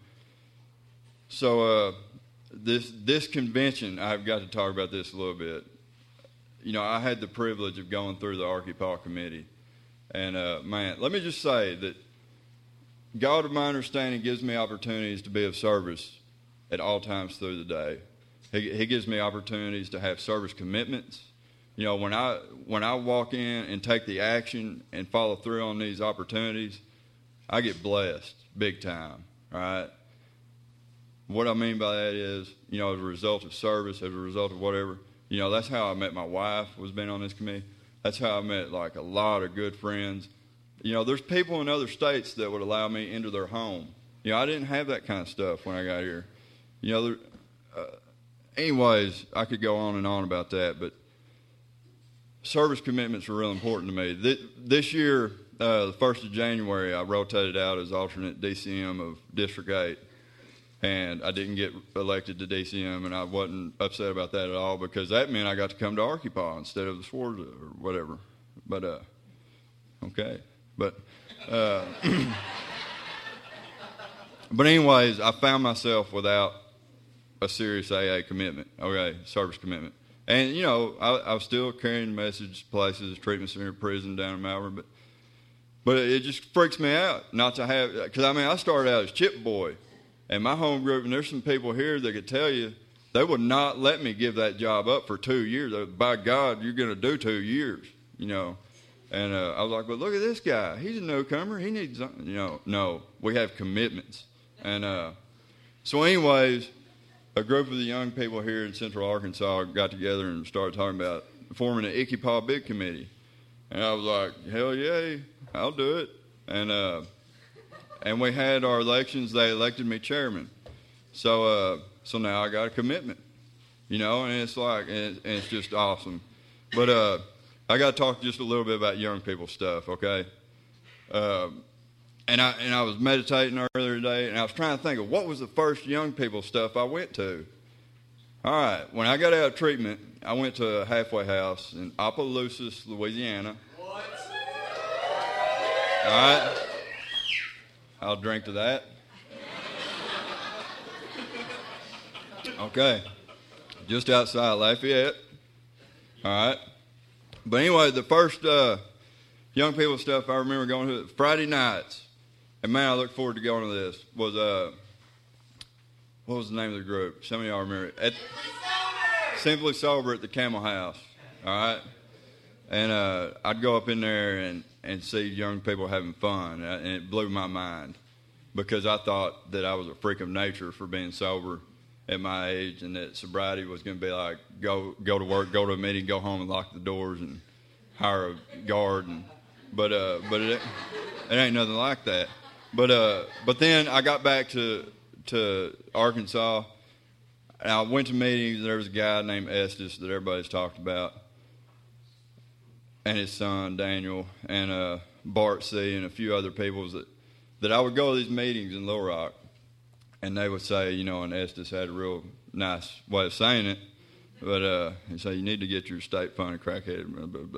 so uh, this this convention, I've got to talk about this a little bit. You know, I had the privilege of going through the Archipelago Committee. And, uh, man, let me just say that God, of my understanding, gives me opportunities to be of service at all times through the day. He, he gives me opportunities to have service commitments. You know, when I when I walk in and take the action and follow through on these opportunities, I get blessed big time, all right? What I mean by that is, you know, as a result of service, as a result of whatever, you know, that's how I met my wife, was being on this committee. That's how I met, like, a lot of good friends. You know, there's people in other states that would allow me into their home. You know, I didn't have that kind of stuff when I got here. You know, there, uh, anyways, I could go on and on about that, but service commitments are real important to me. This, this year, uh, the first of January, I rotated out as alternate D C M of District eight. And I didn't get elected to D C M, and I wasn't upset about that at all because that meant I got to come to Arkansas instead of the Swartz or whatever. But, uh, okay. But, uh, but anyways, I found myself without a serious A A commitment, okay, service commitment. And, you know, I, I was still carrying the message to places, treatment center, prison down in Malvern, but, but it just freaks me out not to have, because, I mean, I started out as chip boy. And my home group, and there's some people here that could tell you, they would not let me give that job up for two years. By God, you're going to do two years, you know. And uh, I was like, but look at this guy. He's a newcomer. He needs something. You know, no, we have commitments. And uh, so anyways, a group of the young people here in Central Arkansas got together and started talking about forming an Icky Paw Big Committee. And I was like, hell yeah, I'll do it. And uh And we had our elections. They elected me chairman. So uh, so now I got a commitment, you know, and it's like, and, and it's just awesome. But uh, I got to talk just a little bit about young people stuff, okay? Uh, and I and I was meditating earlier today, and I was trying to think of what was the first young people stuff I went to. All right, when I got out of treatment, I went to a halfway house in Opelousas, Louisiana. What? All right. I'll drink to that. Okay. Just outside Lafayette. All right. But anyway, the first uh, young people stuff I remember going to Friday nights, and man, I look forward to going to this, was, uh, what was the name of the group? Some of y'all remember it. At, Simply Sober at the Camel House. All right. And uh, I'd go up in there and, and see young people having fun, and it blew my mind because I thought that I was a freak of nature for being sober at my age, and that sobriety was going to be like go go to work, go to a meeting, go home and lock the doors and hire a guard. And, but uh, but it, it ain't nothing like that. But uh, but then I got back to to Arkansas, and I went to meetings. And there was a guy named Estes that everybody's talked about, and his son Daniel, and uh, Bart C. and a few other people that that I would go to these meetings in Little Rock, and they would say, you know, and Estes had a real nice way of saying it, but uh, he'd say, you need to get your state funded crackhead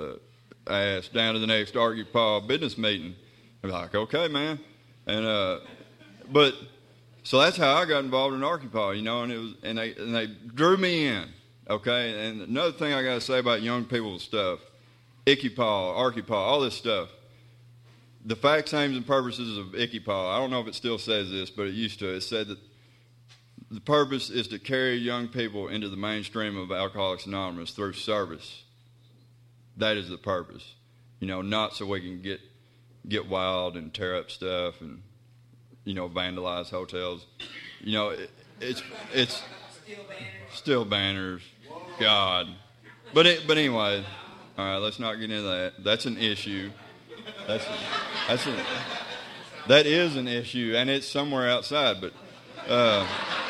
ass down to the next Arkansas business meeting. I'd be like, okay, man. And uh, but so that's how I got involved in Arkansas, you know, and it was and they and they drew me in, okay. And another thing I got to say about young people's stuff, Icky Paw, Arky Paw, all this stuff. The facts, aims, and purposes of Icky Paw, I don't know if it still says this, but it used to. It said that the purpose is to carry young people into the mainstream of Alcoholics Anonymous through service. That is the purpose. You know, not so we can get get wild and tear up stuff and, you know, vandalize hotels. You know, it, it's it's still banners. Still banners. God. But it, but anyway, all right, let's not get into that. That's an issue. That's that's a, that is an issue, and it's somewhere outside. But uh,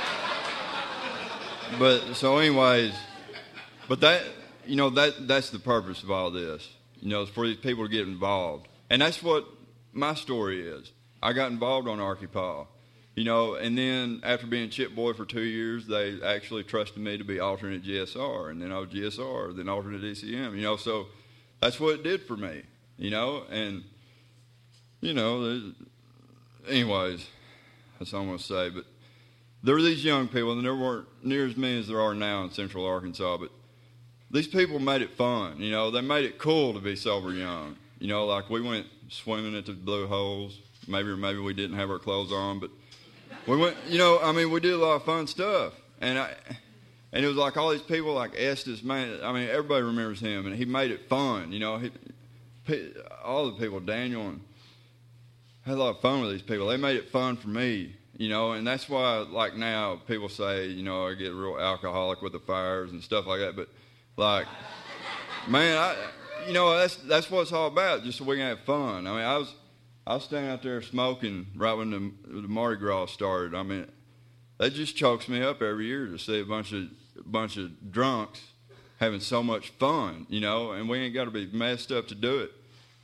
but so anyways, but that you know that that's the purpose of all this. You know, it's for these people to get involved, and that's what my story is. I got involved on Arky Paw, you know, and then after being chip boy for two years, they actually trusted me to be alternate G S R, and then I was G S R, then alternate D C M. You know, so that's what it did for me. You know, and, you know, anyways, that's all I'm going to say. But there were these young people, and there weren't near as many as there are now in Central Arkansas, but these people made it fun. You know, they made it cool to be sober young. You know, like we went swimming at the Blue Holes. Maybe or maybe we didn't have our clothes on, but we went, you know, I mean, we did a lot of fun stuff. And I... And it was like all these people like Estes, man, I mean, everybody remembers him, and he made it fun, you know. He, all the people, Daniel, and had a lot of fun with these people. They made it fun for me, you know, and that's why, like now, people say, you know, I get real alcoholic with the fires and stuff like that. But, like, man, I, you know, that's that's what it's all about, just so we can have fun. I mean, I was I was standing out there smoking right when the, the Mardi Gras started. I mean, that just chokes me up every year to see a bunch of bunch of drunks having so much fun, you know, and we ain't got to be messed up to do it.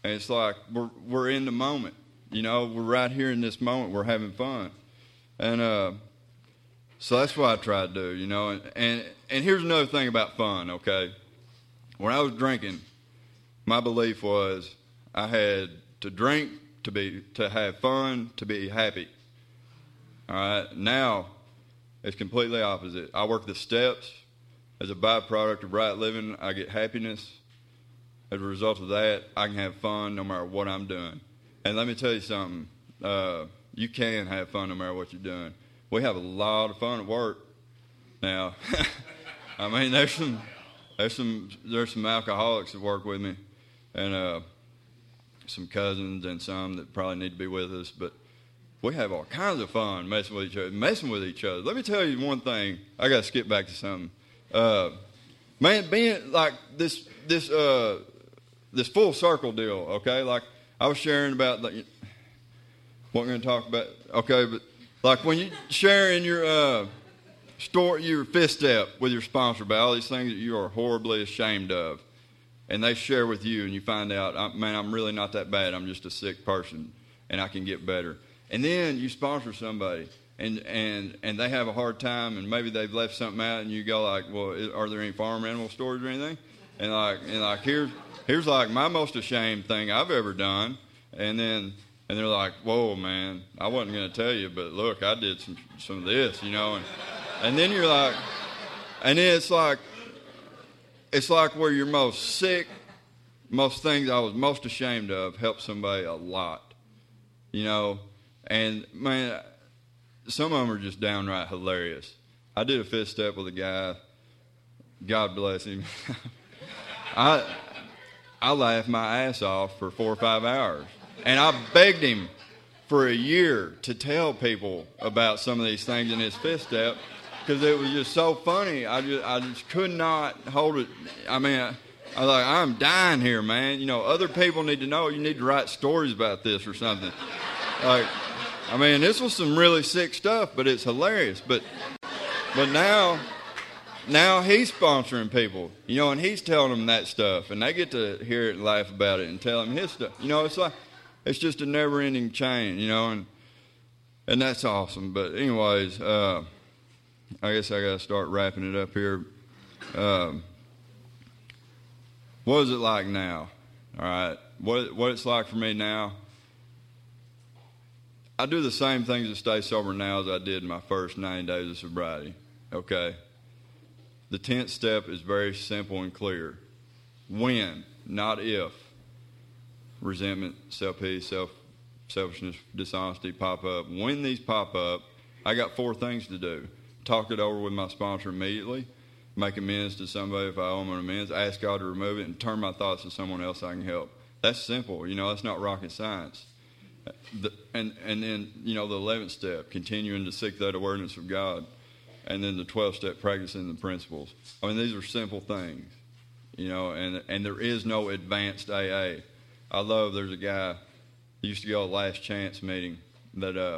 And it's like we're we're in the moment. You know, we're right here in this moment. We're having fun. And uh, so that's what I try to do, you know. And, and, and here's another thing about fun, okay? When I was drinking, my belief was I had to drink to be to have fun, to be happy. All right? Now, it's completely opposite. I work the steps. As a byproduct of right living, I get happiness. As a result of that, I can have fun no matter what I'm doing. And let me tell you something. Uh, you can have fun no matter what you're doing. We have a lot of fun at work. Now, I mean, there's some, there's some, there's some alcoholics that work with me, and uh, some cousins and some that probably need to be with us. But we have all kinds of fun messing with each other. Messing with each other. Let me tell you one thing. I got to skip back to something. Uh, man, being like this, this, uh, this full circle deal. Okay, like. I was sharing about like, what we're going to talk about. Okay, but like when you sharing your uh, story, your fifth step with your sponsor about all these things that you are horribly ashamed of, and they share with you, and you find out, man, I'm really not that bad. I'm just a sick person, and I can get better. And then you sponsor somebody, and and and they have a hard time, and maybe they've left something out, and you go like, well, are there any farm animal stories or anything? And like and like here's. Here's like my most ashamed thing I've ever done, and then and they're like, "Whoa, man, I wasn't going to tell you, but look, I did some some of this, you know." And and then you're like, and then it's like, it's like where you're most sick, most things I was most ashamed of help somebody a lot, you know. And man, some of them are just downright hilarious. I did a fifth step with a guy. God bless him. I. I laughed my ass off for four or five hours. And I begged him for a year to tell people about some of these things in his fifth step because it was just so funny. I just, I just could not hold it. I mean, I, I was like, I'm dying here, man. You know, other people need to know. You need to write stories about this or something. Like, I mean, this was some really sick stuff, but it's hilarious. But, but now... Now he's sponsoring people, you know, and he's telling them that stuff, and they get to hear it and laugh about it and tell him his stuff. You know, it's like it's just a never-ending chain, you know, and and that's awesome. But anyways, uh, I guess I got to start wrapping it up here. Um, what is it like now? All right, what what it's like for me now? I do the same things to stay sober now as I did in my first ninety days of sobriety. Okay. The tenth step is very simple and clear. When, not if, resentment, self-pity, self, selfishness, dishonesty pop up. When these pop up, I got four things to do. Talk it over with my sponsor immediately, make amends to somebody if I owe them an amends, ask God to remove it, and turn my thoughts to someone else I can help. That's simple. You know, that's not rocket science. The, and, and then, you know, the eleventh step, continuing to seek that awareness of God. And then the twelfth step, practicing the principles. I mean, these are simple things, you know, and and there is no advanced A A. I love, there's a guy who used to go to Last Chance meeting that uh,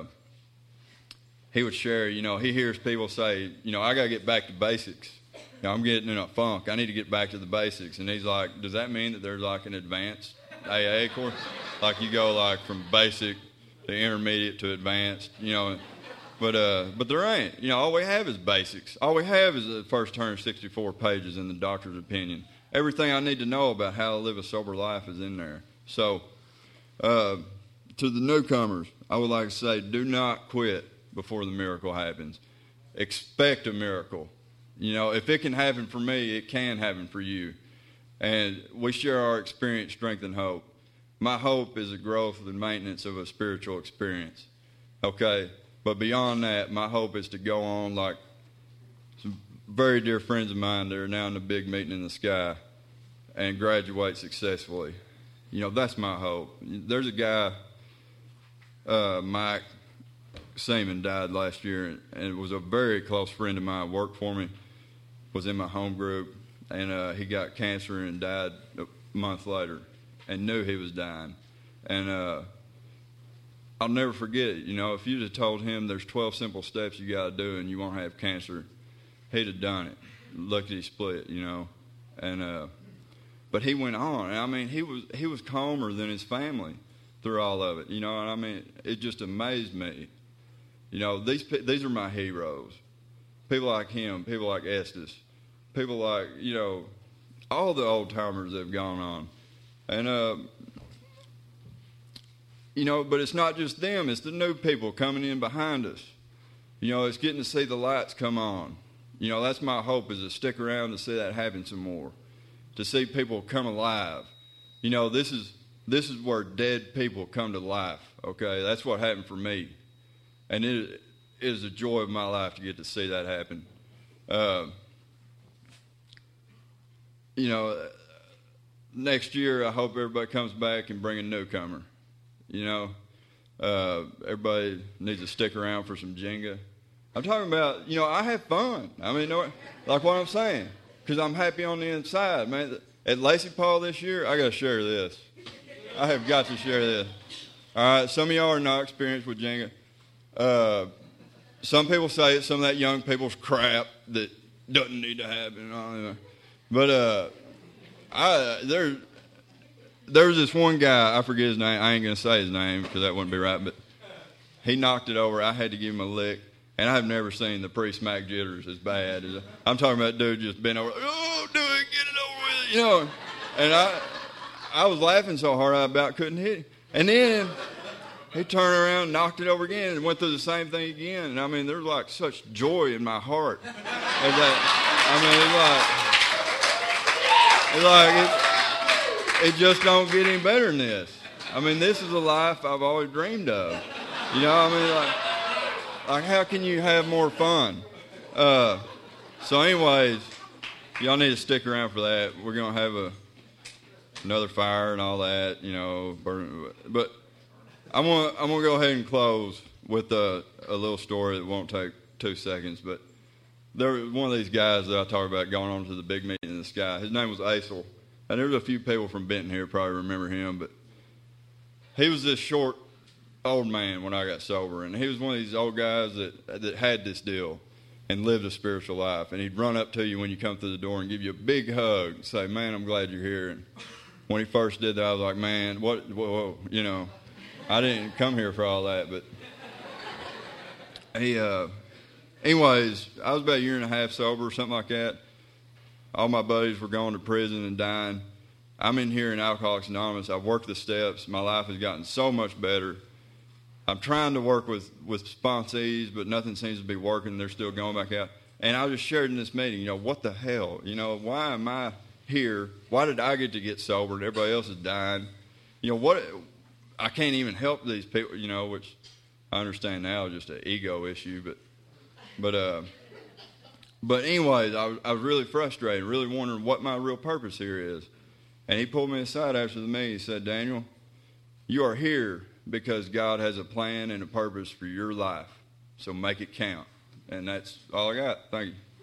he would share, you know, he hears people say, you know, I got to get back to basics. You know, I'm getting in a funk. I need to get back to the basics. And he's like, does that mean that there's like an advanced A A course? Like you go like from basic to intermediate to advanced, you know. But uh, but there ain't. You know, all we have is basics. All we have is the first one hundred sixty-four pages in the doctor's opinion. Everything I need to know about how to live a sober life is in there. So, uh, to the newcomers, I would like to say, do not quit before the miracle happens. Expect a miracle. You know, if it can happen for me, it can happen for you. And we share our experience, strength, and hope. My hope is the growth and maintenance of a spiritual experience. Okay? But beyond that, my hope is to go on like some very dear friends of mine that are now in the big meeting in the sky and graduate successfully. You know, that's my hope. There's a guy, uh, Mike Seaman, died last year, and was a very close friend of mine, worked for me, was in my home group, and uh, he got cancer and died a month later and knew he was dying. And uh, I'll never forget it. You know, if you'd have told him there's twelve simple steps you got to do and you won't have cancer, he'd have done it. Lickety split, you know. And uh, But he went on, and I mean, he was he was calmer than his family through all of it, you know. And I mean, it just amazed me. You know, these these are my heroes. People like him, people like Estes, people like, you know, all the old timers that have gone on, and uh, you know, but it's not just them; it's the new people coming in behind us. You know, it's getting to see the lights come on. You know, that's my hope, is to stick around to see that happen some more, to see people come alive. You know, this is this is where dead people come to life, okay? That's what happened for me. And it, it is a joy of my life to get to see that happen. Uh, you know, next year I hope everybody comes back and bring a newcomer. You know, uh, everybody needs to stick around for some Jenga. I'm talking about, you know, I have fun. I mean, like what I'm saying, because I'm happy on the inside, man. At Lacey Paul this year, I got to share this. I have got to share this. All right, some of y'all are not experienced with Jenga. Uh, some people say it's some of that young people's crap that doesn't need to happen and all that. But uh, I there, there was this one guy, I forget his name. I ain't going to say his name because that wouldn't be right, but he knocked it over. I had to give him a lick. And I've never seen the pre-smack jitters as bad as I'm talking about. Dude just bent over, oh, do it, get it over with it, you know. And I, I was laughing so hard I about couldn't hit him. And then he turned around, knocked it over again, and went through the same thing again. And I mean, there's like such joy in my heart as that. I mean, it's like, it's like it, it just don't get any better than this. I mean, this is a life I've always dreamed of. You know, I mean, like. Like, how can you have more fun? Uh, so anyways, y'all need to stick around for that. We're going to have a another fire and all that, you know. But I'm going to I'm gonna go ahead and close with a, a little story that won't take two seconds. But there was one of these guys that I talked about going on to the big meeting in the sky. His name was Asel. And there's a few people from Benton here probably remember him. But he was this short old man when I got sober, and he was one of these old guys that that had this deal and lived a spiritual life. And he'd run up to you when you come through the door and give you a big hug and say, man, I'm glad you're here. And when he first did that, I was like, man, what, whoa, whoa, you know, I didn't come here for all that. But he, uh, anyways, I was about a year and a half sober or something like that. All my buddies were going to prison and dying. I'm in here in Alcoholics Anonymous. I've worked the steps. My life has gotten so much better. I'm trying to work with, with sponsees, but nothing seems to be working. They're still going back out. And I just shared in this meeting, you know, what the hell? You know, why am I here? Why did I get to get sober and everybody else is dying? You know, what? I can't even help these people, you know, which I understand now is just an ego issue. But, but, uh, but anyways, I was, I was really frustrated, really wondering what my real purpose here is. And he pulled me aside after the meeting. He said, Daniel, you are here because God has a plan and a purpose for your life. So make it count. And that's all I got. Thank you.